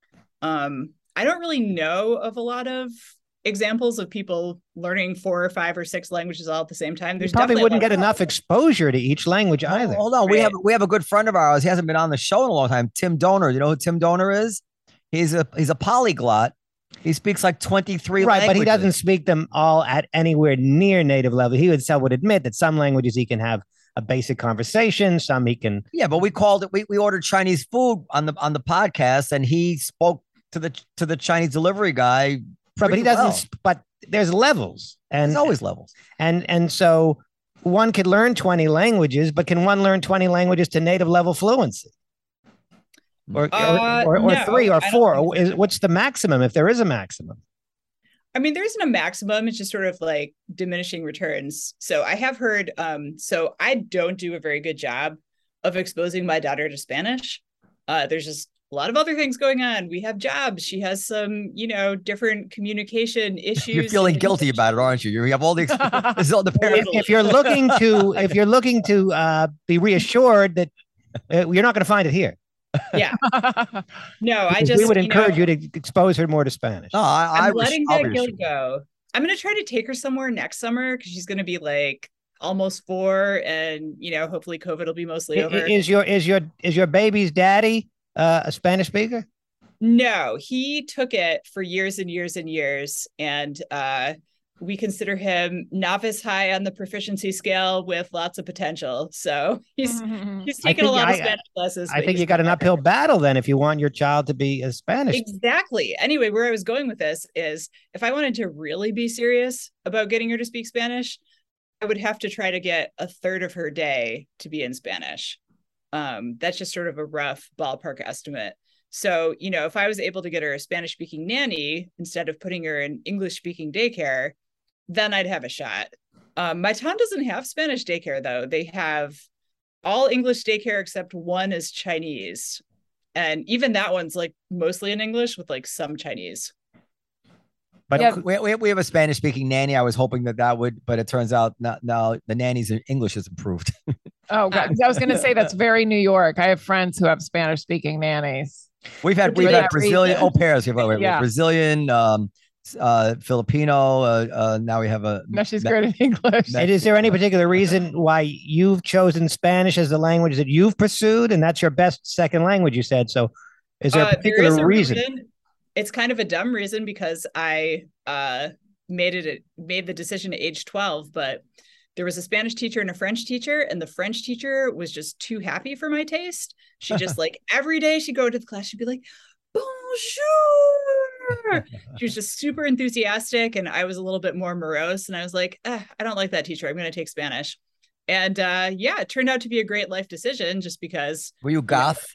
I don't really know of a lot of examples of people learning 4 or 5 or 6 languages all at the same time. There's probably wouldn't get enough exposure to each language either. Hold on, right. we have a good friend of ours. He hasn't been on the show in a long time. Tim Donor. You know who Tim Donor is? He's a polyglot. He speaks like 23 languages. But he doesn't speak them all at anywhere near native level. He would admit that some languages he can have a basic conversation. Some he can. Yeah, but we called it. We ordered Chinese food on the podcast, and he spoke to the Chinese delivery guy. Right, but he doesn't. Well. But there's levels, and there's always levels, and so one could learn 20 languages, but can one learn 20 languages to native level fluency? Or no, 3 or 4? What's the maximum, if there is a maximum? I mean, there isn't a maximum. It's just sort of like diminishing returns. So I have heard, so I don't do a very good job of exposing my daughter to Spanish. There's just a lot of other things going on. We have jobs. She has some, different communication issues. You're feeling guilty about it, aren't you? You have all the parents. If you're looking to be reassured that you're not going to find it here. Yeah. No, we would encourage you to expose her more to Spanish. No, I'm letting that guilt go. I'm going to try to take her somewhere next summer because she's going to be like almost 4, and hopefully COVID will be mostly over. Is your baby's daddy a Spanish speaker? No, he took it for years and years and years, and we consider him novice high on the proficiency scale with lots of potential. So he's taken a lot of Spanish classes. I think you got an uphill battle then if you want your child to be a Spanish. Exactly. Anyway, where I was going with this is if I wanted to really be serious about getting her to speak Spanish, would have to try to get a third of her day to be in Spanish. That's just sort of a rough ballpark estimate. So, if I was able to get her a Spanish speaking nanny instead of putting her in English speaking daycare, then I'd have a shot. My town doesn't have Spanish daycare, though. They have all English daycare except one is Chinese. And even that one's like mostly in English with like some Chinese. But yeah, we have a Spanish speaking nanny. I was hoping that would, but it turns out now the nanny's English has improved. Oh, God. I was going to say that's very New York. I have friends who have Spanish speaking nannies. We've had Brazilian au pairs. We have Brazilian, Filipino. Now we have now she's great in English. And is there any particular reason why you've chosen Spanish as the language that you've pursued? And that's your best second language, you said. So is there a particular reason? It's kind of a dumb reason because I made the decision at age 12, but there was a Spanish teacher and a French teacher, and the French teacher was just too happy for my taste. She just like every day she'd go to the class, she'd be like, bonjour. She was just super enthusiastic, and I was a little bit more morose, and I was like, I don't like that teacher. I'm going to take Spanish. And it turned out to be a great life decision just because. Were you goth?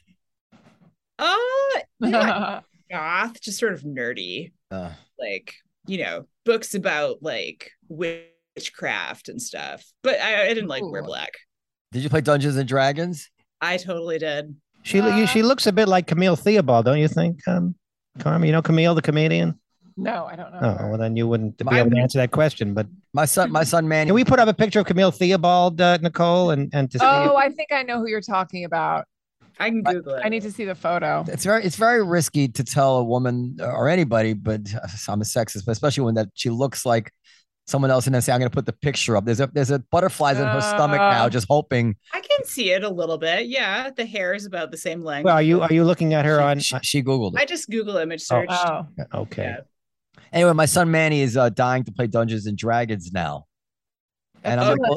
Goth, just sort of nerdy, like books about like witchcraft and stuff. But I didn't like wear black. Did you play Dungeons and Dragons? I totally did. She looks a bit like Camille Theobald, don't you think, Carmen? You know Camille, the comedian? No, I don't know. Oh, well, then you wouldn't be able to answer that question. But my son, Manny. Can we put up a picture of Camille Theobald, Nicole, and to see? Oh, I think I know who you're talking about. I can Google it. I need to see the photo. It's very risky to tell a woman or anybody, but I'm a sexist, but especially when that she looks like someone else and then say, I'm going to put the picture up. There's a butterflies in her stomach now, just hoping. I can see it a little bit. Yeah. The hair is about the same length. Well, are you looking at her she Googled it. I just Google image searched. Oh. Okay. Yeah. Anyway, my son Manny is dying to play Dungeons and Dragons now. And I'm like,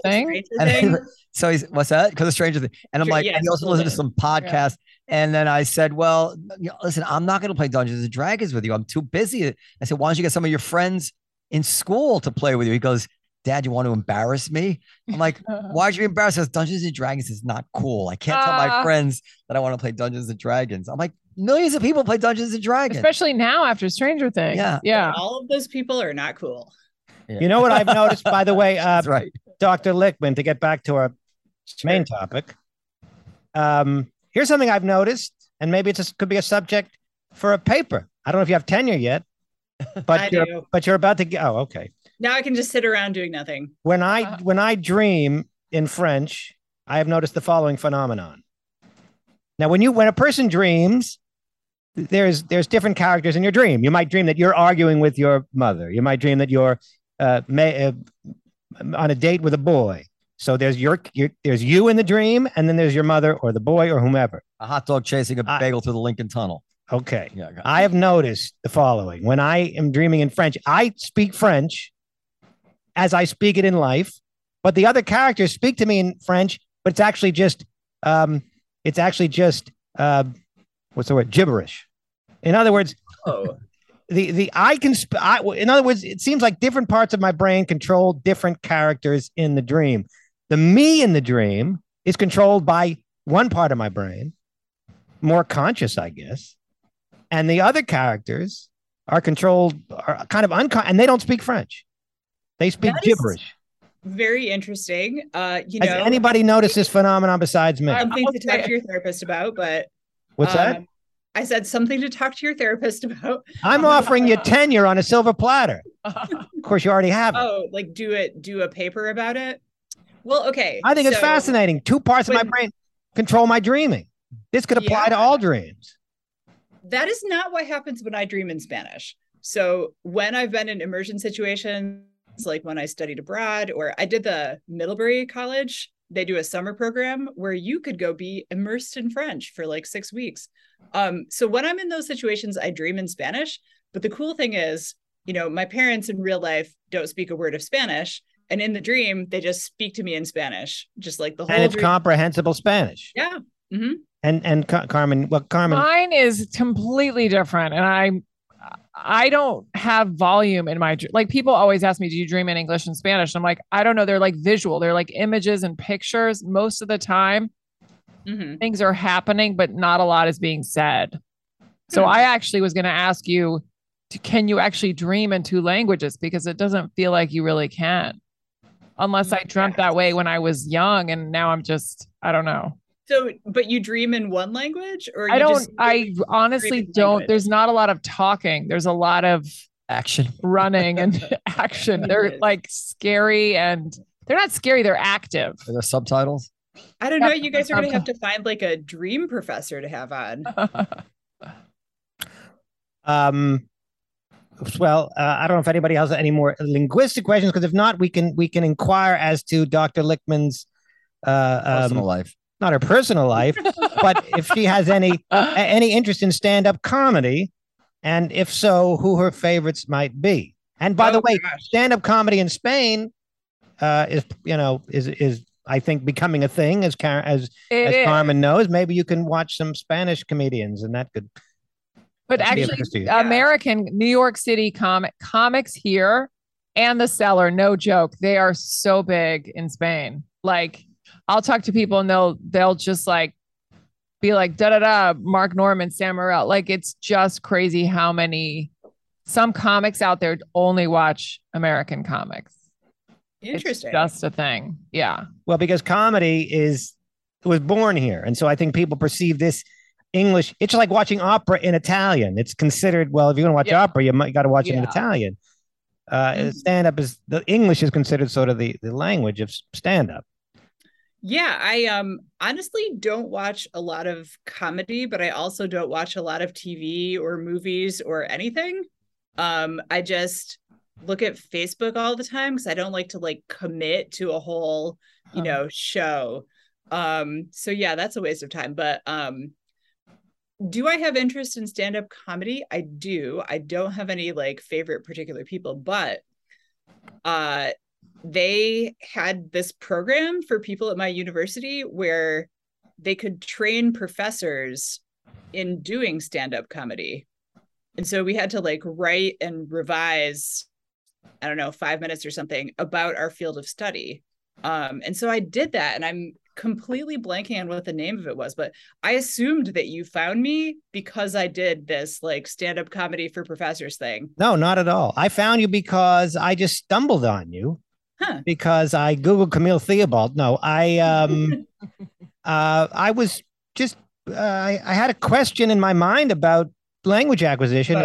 so he's, what's that? Because of Stranger Things. And I'm like, and he also listened to some podcast. Yeah. And then I said, well, listen, I'm not going to play Dungeons and Dragons with you. I'm too busy. I said, why don't you get some of your friends in school to play with you? He goes, Dad, you want to embarrass me? I'm like, why are you embarrassed? Because Dungeons and Dragons is not cool. I can't tell my friends that I want to play Dungeons and Dragons. I'm like, millions of people play Dungeons and Dragons. Especially now after Stranger Things. Yeah. All of those people are not cool. Yeah. You know what I've noticed, by the way, That's right. Dr. Lichtman, to get back to our main topic. Here's something I've noticed, and maybe could be a subject for a paper. I don't know if you have tenure yet, but you're about to get. Oh, okay. Now I can just sit around doing nothing. When I dream in French, I have noticed the following phenomenon. Now, when a person dreams, there's different characters in your dream. You might dream that you're arguing with your mother. You might dream that you're on a date with a boy. So there's there's you in the dream, and then there's your mother or the boy or whomever. A hot dog chasing a bagel through the Lincoln Tunnel. Okay. Yeah, I have noticed the following. When I am dreaming in French, I speak French as I speak it in life, but the other characters speak to me in French, but it's actually just what's the word? Gibberish. In other words, in other words, it seems like different parts of my brain control different characters in the dream. The me in the dream is controlled by one part of my brain, more conscious, I guess. And the other characters are kind of unconscious, and they don't speak French. They speak gibberish. Very interesting. Has anybody noticed this phenomenon besides me? Something to talk to your therapist about, but what's that? I said something to talk to your therapist about. I'm offering you tenure on a silver platter. Of course, you already have it. Oh, like do a paper about it? Well, okay. I think it's fascinating. Two parts of my brain control my dreaming. This could apply to all dreams. That is not what happens when I dream in Spanish. So when I've been in immersion situations, like when I studied abroad, or I did the Middlebury College, they do a summer program where you could go be immersed in French for like 6 weeks. So when I'm in those situations, I dream in Spanish. But the cool thing is, my parents in real life don't speak a word of Spanish. And in the dream, they just speak to me in Spanish, just like the whole And it's comprehensible Spanish. Yeah. Mm-hmm. And Carmen, Carmen. Mine is completely different. And I don't have volume in my, like people always ask me, do you dream in English and Spanish? And I'm like, I don't know. They're like visual. They're like images and pictures. Most of the time things are happening, but not a lot is being said. So I actually was going to ask you, can you actually dream in two languages? Because it doesn't feel like you really can, unless I dreamt that way when I was young. And now I'm just, I don't know. So, but you dream in one language, or I don't, I honestly don't. There's not a lot of talking. There's a lot of action, running and action. They're like scary, and they're not scary. They're active. Are there subtitles? I don't know. You guys are going to have to find like a dream professor to have on. Well, I don't know if anybody has any more linguistic questions, because if not, we can inquire as to Dr. Lichtman's personal life. Not her personal life, but if she has any interest in stand-up comedy, and if so, who her favorites might be. And by the way, stand-up comedy in Spain is I think becoming a thing, as Carmen knows. Maybe you can watch some Spanish comedians, and that could. But actually, American New York City comics here and The Cellar, no joke, they are so big in Spain. Like, I'll talk to people and they'll just like be like da da da, Mark Norman, Sam Morril. Like, it's just crazy how many some comics out there only watch American comics. Interesting. It's just a thing. Yeah. Well, because comedy was born here, and so I think people perceive this English. It's like watching opera in Italian. It's considered, well, if you're going to watch opera, you got to watch it in Italian. Stand up the English is considered sort of the language of stand up. Yeah, I honestly don't watch a lot of comedy, but I also don't watch a lot of TV or movies or anything. I just look at Facebook all the time because I don't like to like commit to a whole, show. So yeah, that's a waste of time. But do I have interest in stand-up comedy? I do. I don't have any like favorite particular people, but they had this program for people at my university where they could train professors in doing stand-up comedy. And so we had to like write and revise, I don't know, 5 minutes or something about our field of study. And so I did that, and I'm completely blanking on what the name of it was, but I assumed that you found me because I did this like stand-up comedy for professors thing. No, not at all. I found you because I just stumbled on you. Because I Googled Camille Theobald. No, I was just I had a question in my mind about language acquisition,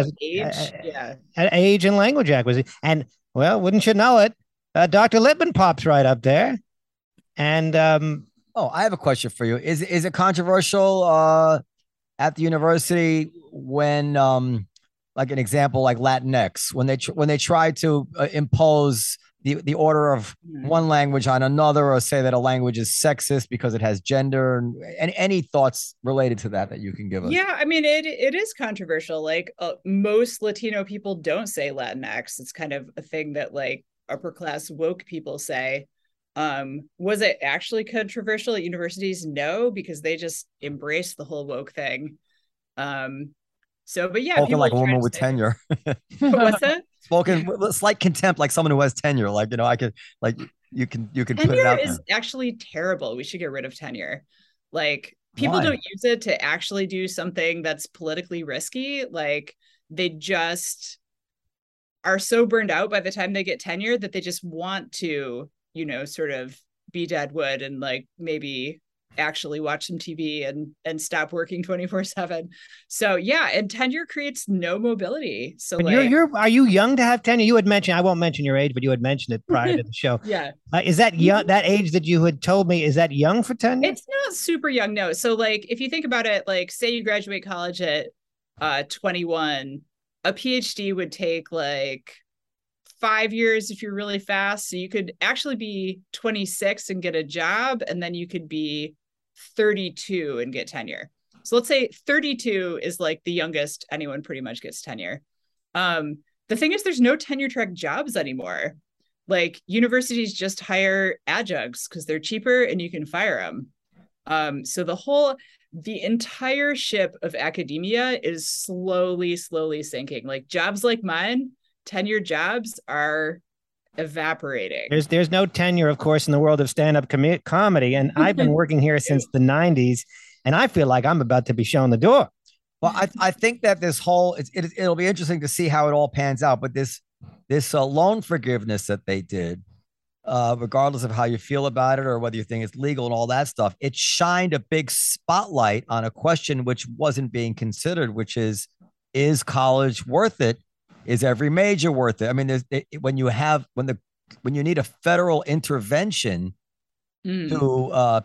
age and language acquisition, and well, wouldn't you know it, Dr. Lippman pops right up there, and I have a question for you. Is it controversial at the university when like an example like Latinx when they try to impose the order of one language on another, or say that a language is sexist because it has gender, and any thoughts related to that you can give us? Yeah, I mean, it is controversial. Like most Latino people don't say Latinx. It's kind of a thing that like upper class woke people say. Was it actually controversial at universities? No, because they just embrace the whole woke thing. But yeah, spoken like a woman with tenure. What's that? Spoken with slight contempt, like someone who has tenure. Like, I could, like, you can put it out there. Tenure is actually terrible. We should get rid of tenure. Like, people don't use it to actually do something that's politically risky. Like, they just are so burned out by the time they get tenure that they just want to, sort of be deadwood and like maybe actually watch some TV and stop working 24/7. So yeah, and tenure creates no mobility. So but like, are you young to have tenure? You had mentioned, I won't mention your age, but you had mentioned it prior to the show. Yeah. Is that young, that age that you had told me, is that young for tenure? It's not super young, no. So like if you think about it, like say you graduate college at 21, a PhD would take like 5 years if you're really fast. So you could actually be 26 and get a job, and then you could be 32 and get tenure. So let's say 32 is like the youngest anyone pretty much gets tenure. The thing is, there's no tenure track jobs anymore. Like universities just hire adjuncts because they're cheaper and you can fire them. So the entire ship of academia is slowly sinking. Like jobs like mine, tenured jobs are evaporating. There's no tenure, of course, in the world of stand-up comedy. And I've been working here since the 90s, and I feel like I'm about to be shown the door. Well, I think that this whole it'll be interesting to see how it all pans out. But this loan forgiveness that they did, regardless of how you feel about it or whether you think it's legal and all that stuff, it shined a big spotlight on a question which wasn't being considered, which is college worth it? Is every major worth it? I mean, when you need a federal intervention to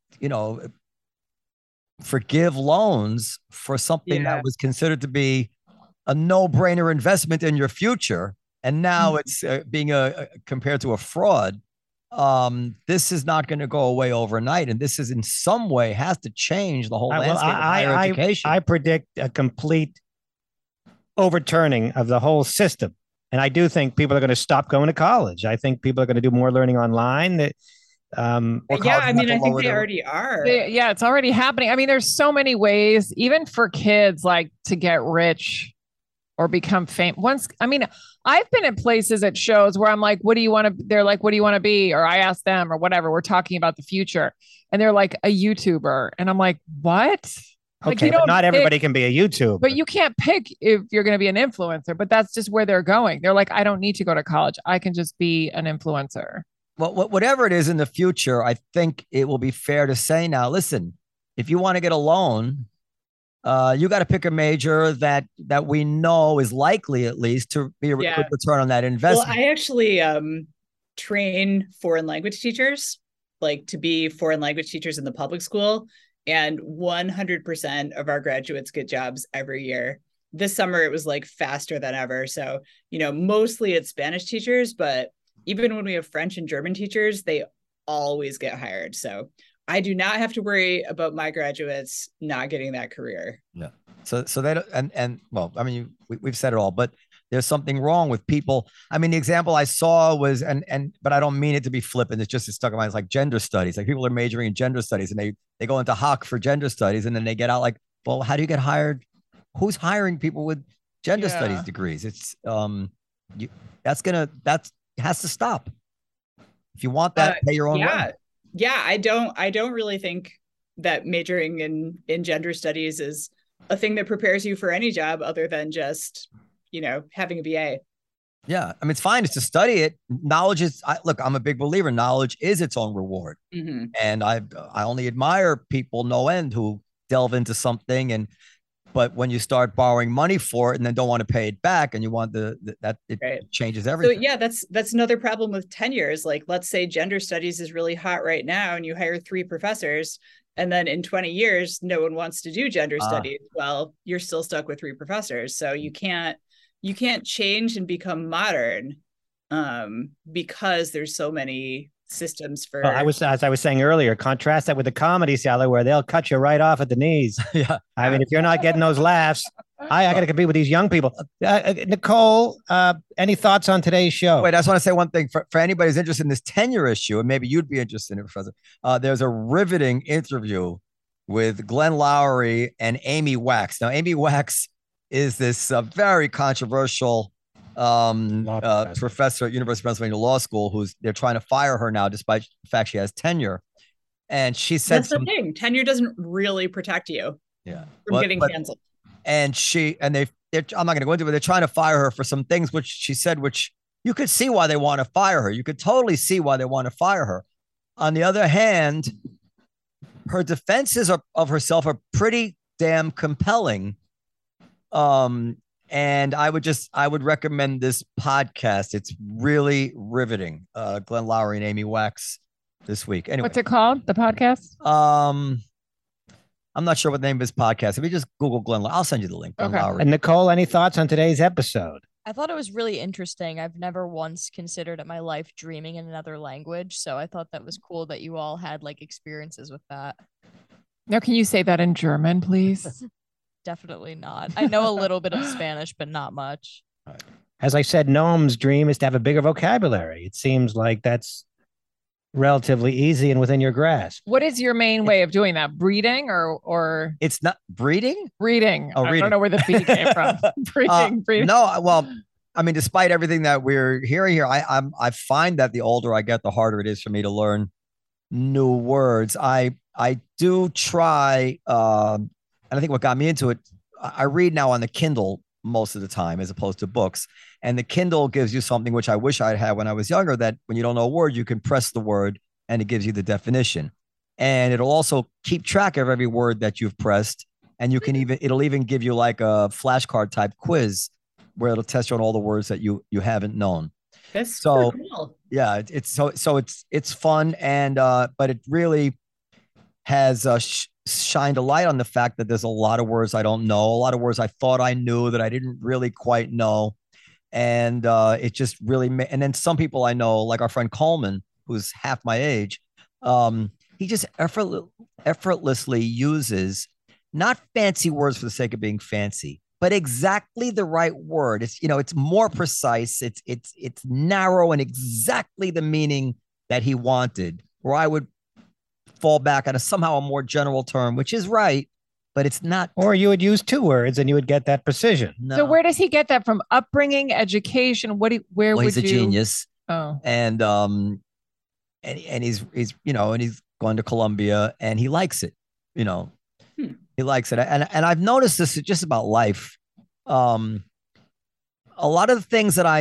forgive loans for something that was considered to be a no-brainer investment in your future, and now it's being compared to a fraud. This is not going to go away overnight, and this is in some way has to change the whole landscape of higher education. I predict a complete overturning of the whole system, and I do think people are going to stop going to college. I think people are going to do more learning online. I mean, I think they already are. It's already happening. I mean, there's so many ways, even for kids, like to get rich or become famous. I've been in places at shows where I'm like, what do you want to, they're like, what do you want to be? Or I ask them or whatever, we're talking about the future. And they're like, a YouTuber. And I'm like, what? Okay, but not everybody can be a YouTuber. But you can't pick if you're going to be an influencer, but that's just where they're going. They're like, I don't need to go to college. I can just be an influencer. Well, whatever it is in the future, I think it will be fair to say now, listen, if you want to get a loan, you got to pick a major that we know is likely at least to be a good return on that investment. Well, I actually train foreign language teachers, like to be foreign language teachers in the public school. And 100% of our graduates get jobs every year. This summer, it was like faster than ever. So, mostly it's Spanish teachers, but even when we have French and German teachers, they always get hired. So I do not have to worry about my graduates not getting that career. Yeah. So they don't, and well, I mean, we've said it all, but there's something wrong with people. I mean, the example I saw was, but I don't mean it to be flippant. It's stuck in my mind. It's like gender studies. Like people are majoring in gender studies and they go into Hawk for gender studies. And then they get out like, well, how do you get hired? Who's hiring people with gender studies degrees? It's, that has to stop. If you want that, pay your own way. Yeah. I don't really think that majoring in gender studies is a thing that prepares you for any job other than just, having a BA. Yeah. I mean, it's fine. It's to study it. Knowledge is, look, I'm a big believer. Knowledge is its own reward. Mm-hmm. And I only admire people no end who delve into something. But when you start borrowing money for it and then don't want to pay it back and you want it changes everything. So yeah, that's another problem with tenures. Like, let's say gender studies is really hot right now and you hire 3 professors and then in 20 years, no one wants to do gender studies. Well, you're still stuck with 3 professors. So you can't change and become modern because there's so many systems for. As I was saying earlier, contrast that with the Comedy Cellar where they'll cut you right off at the knees. Yeah. I mean, if you're not getting those laughs, I got to compete with these young people. Nicole, any thoughts on today's show? Wait, I just want to say one thing for anybody who's interested in this tenure issue, and maybe you'd be interested in it, Professor. There's a riveting interview with Glenn Loury and Amy Wax. Now, Amy Wax is this very controversial professor at University of Pennsylvania Law School they're trying to fire her now despite the fact she has tenure. And she said that's the thing. Tenure doesn't really protect you from getting canceled. And I'm not going to go into it, but they're trying to fire her for some things which she said, which you could see why they want to fire her. You could totally see why they want to fire her. On the other hand, her defenses of herself are pretty damn compelling. And I would recommend this podcast. It's really riveting. Glenn Loury and Amy Wax this week. Anyway, what's it called? The podcast? I'm not sure what the name of his podcast. If you just Google Glenn, I'll send you the link. Glenn Loury. And Nicole, any thoughts on today's episode? I thought it was really interesting. I've never once considered in my life dreaming in another language. So I thought that was cool that you all had like experiences with that. Now, can you say that in German, please? Definitely not. I know a little bit of Spanish, but not much. As I said, Noam's dream is to have a bigger vocabulary. It seems like that's relatively easy and within your grasp. What is your main way of doing that? Breeding or It's not breeding. reading? Oh, I reading. don't know where the B came from. Breeding. No, well, I mean, despite everything that we're hearing here, I find that the older I get, the harder it is for me to learn new words. I do try, and I think what got me into it, I read now on the Kindle most of the time as opposed to books. And the Kindle gives you something which I wish I'd had when I was younger, that when you don't know a word, you can press the word and it gives you the definition. And it'll also keep track of every word that you've pressed. And it'll even give you like a flashcard type quiz where it'll test you on all the words that you haven't known. That's So super cool. yeah, it's fun, and but it really has shined a light on the fact that there's a lot of words I don't know, a lot of words I thought I knew that I didn't really quite know, and it just really and then some people I know, like our friend Coleman, who's half my age, he just effortlessly uses not fancy words for the sake of being fancy, but exactly the right word. It's more precise. It's narrow and exactly the meaning that he wanted. Where I would fall back on somehow a more general term, which is right, but it's not. Or you would use two words and you would get that precision. No. So where does he get that from? Upbringing, education? Where Well, would he's a you? genius, Oh, and he's gone to Columbia and he likes it. He likes it, and I've noticed this just about life. A lot of the things that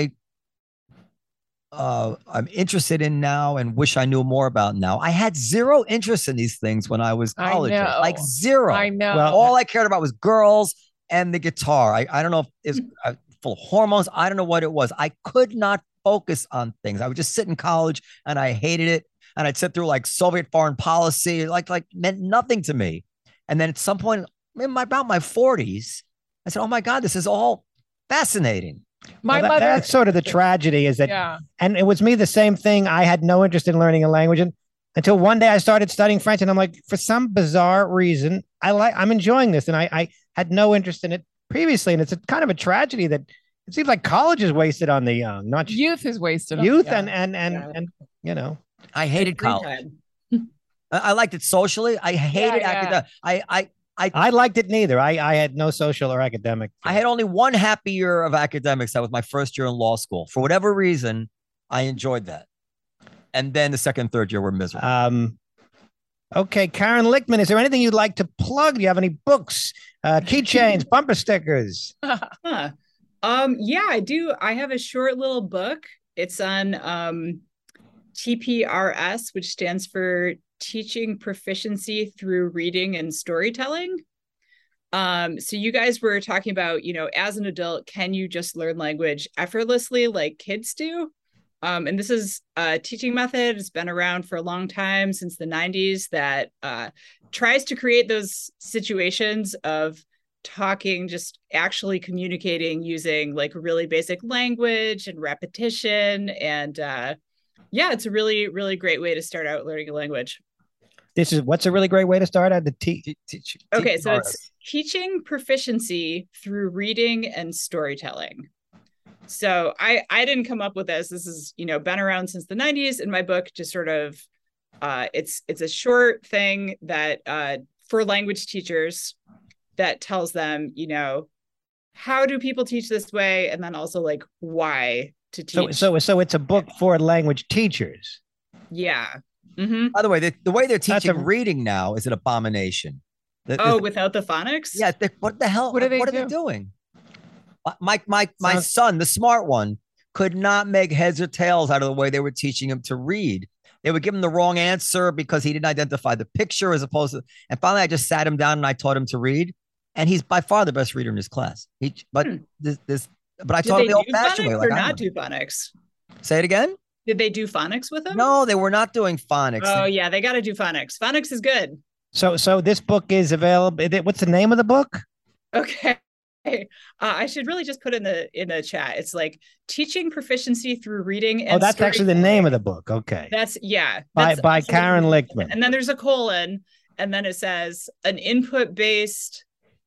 I'm interested in now and wish I knew more about now. I had zero interest in these things when I was I college, know. like zero. I know. Well, All I cared about was girls and the guitar. I don't know if it's full of hormones. I don't know what it was. I could not focus on things. I would just sit in college and I hated it. And I'd sit through like Soviet foreign policy, like meant nothing to me. And then at some point in about my 40s, I said, "Oh my God, this is all fascinating." My Well, mother. that's sort of the tragedy is that, Yeah. and it was me the same thing. I had no interest in learning a language until one day I started studying French, and I'm like, for some bizarre reason, I'm enjoying this, and I had no interest in it previously, and it's kind of a tragedy that it seems like college is wasted on the young, not Youth is wasted. youth, on, yeah. and you know. I hated Free college. time. I liked it socially. I hated Yeah, academic. I liked it neither. I had no social or academic. I had only one happy year of academics. That was my first year in law school. For whatever reason, I enjoyed that. And then the second and third year were miserable. Okay, Karen Lichtman, is there anything you'd like to plug? Do you have any books, keychains, bumper stickers? Huh. Yeah, I do. I have a short little book. It's on TPRS, which stands for Teaching Proficiency Through Reading and Storytelling. So you guys were talking about, as an adult, can you just learn language effortlessly like kids do? And this is a teaching method. It's been around for a long time, since the 90s, that tries to create those situations of talking, just actually communicating using like really basic language and repetition. And yeah, it's a really, really great way to start out learning a language. What's a really great way to start at the Okay, so it's teaching proficiency through reading and storytelling. So I didn't come up with this. This is, been around since the 90s. In my book, just sort of, it's a short thing that for language teachers that tells them, how do people teach this way? And then also like why to teach. So it's a book for language teachers. Yeah. Mm-hmm. By the way, the way they're teaching reading now is an abomination. Without the phonics? Yeah. What the hell? What are they doing? My son, the smart one, could not make heads or tails out of the way they were teaching him to read. They would give him the wrong answer because he didn't identify the picture as opposed to. And finally, I just sat him down and I taught him to read. And he's by far the best reader in his class. But I taught him the old-fashioned way. Or not do phonics? Say it again. Did they do phonics with him? No, they were not doing phonics. Oh yeah, they got to do phonics. Phonics is good. So this book is available. What's the name of the book? Okay. I should really just put in the chat. It's like Teaching Proficiency Through Reading and that's actually the name of the book. Okay. That's by Karen Lichtman. And then there's a colon, and then it says an input-based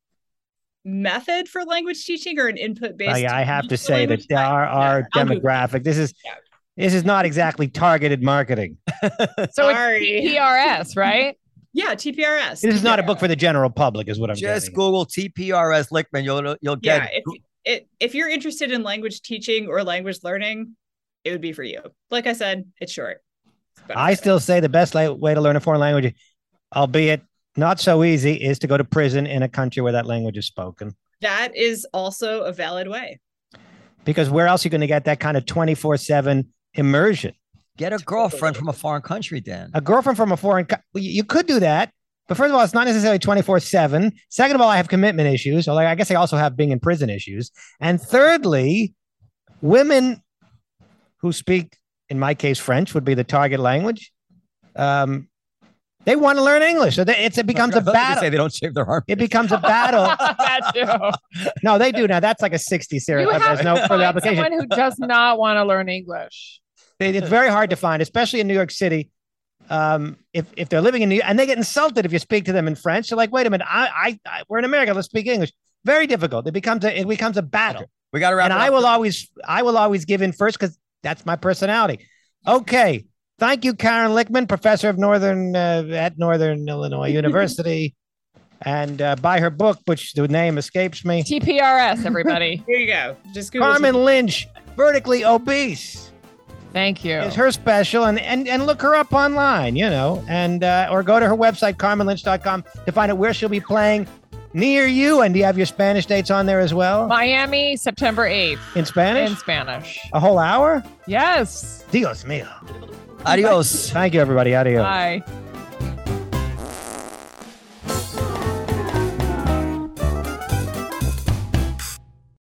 method for language teaching or an input-based. I have to say that our demographic. This is This is not exactly targeted marketing. So Sorry. it's PRS, right? Yeah, TPRS. This is not a book for the general public, is what I'm Just getting. Google TPRS Lichtman. You'll get. Yeah, if you're interested in language teaching or language learning, it would be for you. Like I said, it's short. I still say the best way to learn a foreign language, albeit not so easy, is to go to prison in a country where that language is spoken. That is also a valid way. Because where else are you going to get that kind of 24/7 immersion? Get a girlfriend from a foreign country, Dan. A girlfriend from a foreign you could do that. But first of all, it's not necessarily 24/7. Second of all, I have commitment issues. Although I guess I also have being in prison issues. And thirdly, women who speak, in my case, French would be the target language. They want to learn English. So it becomes a battle. Say they don't shave their armpits. It becomes a battle. That too. No, they do now. That's like a 60 series. You have There's no to further find application. someone who does not want to learn English. It's very hard to find, especially in New York City. If they're living in New York, and they get insulted if you speak to them in French. They're like, wait a minute, we're in America. Let's speak English. Very difficult. It becomes a battle. We got to wrap. And I will always give in first because that's my personality. Okay. Thank you, Karen Lichtman, professor of at Northern Illinois University, and buy her book, which the name escapes me. TPRS, everybody. Here you go. Just Google Carmen Lynch, Vertically Obese. Thank you. Is her special, and look her up online, and or go to her website, carmenlynch.com, to find out where she'll be playing near you. And do you have your Spanish dates on there as well? Miami, September 8th. In Spanish? In Spanish. A whole hour? Yes. Dios mío. Adios. Thank you, everybody. Adios. Bye.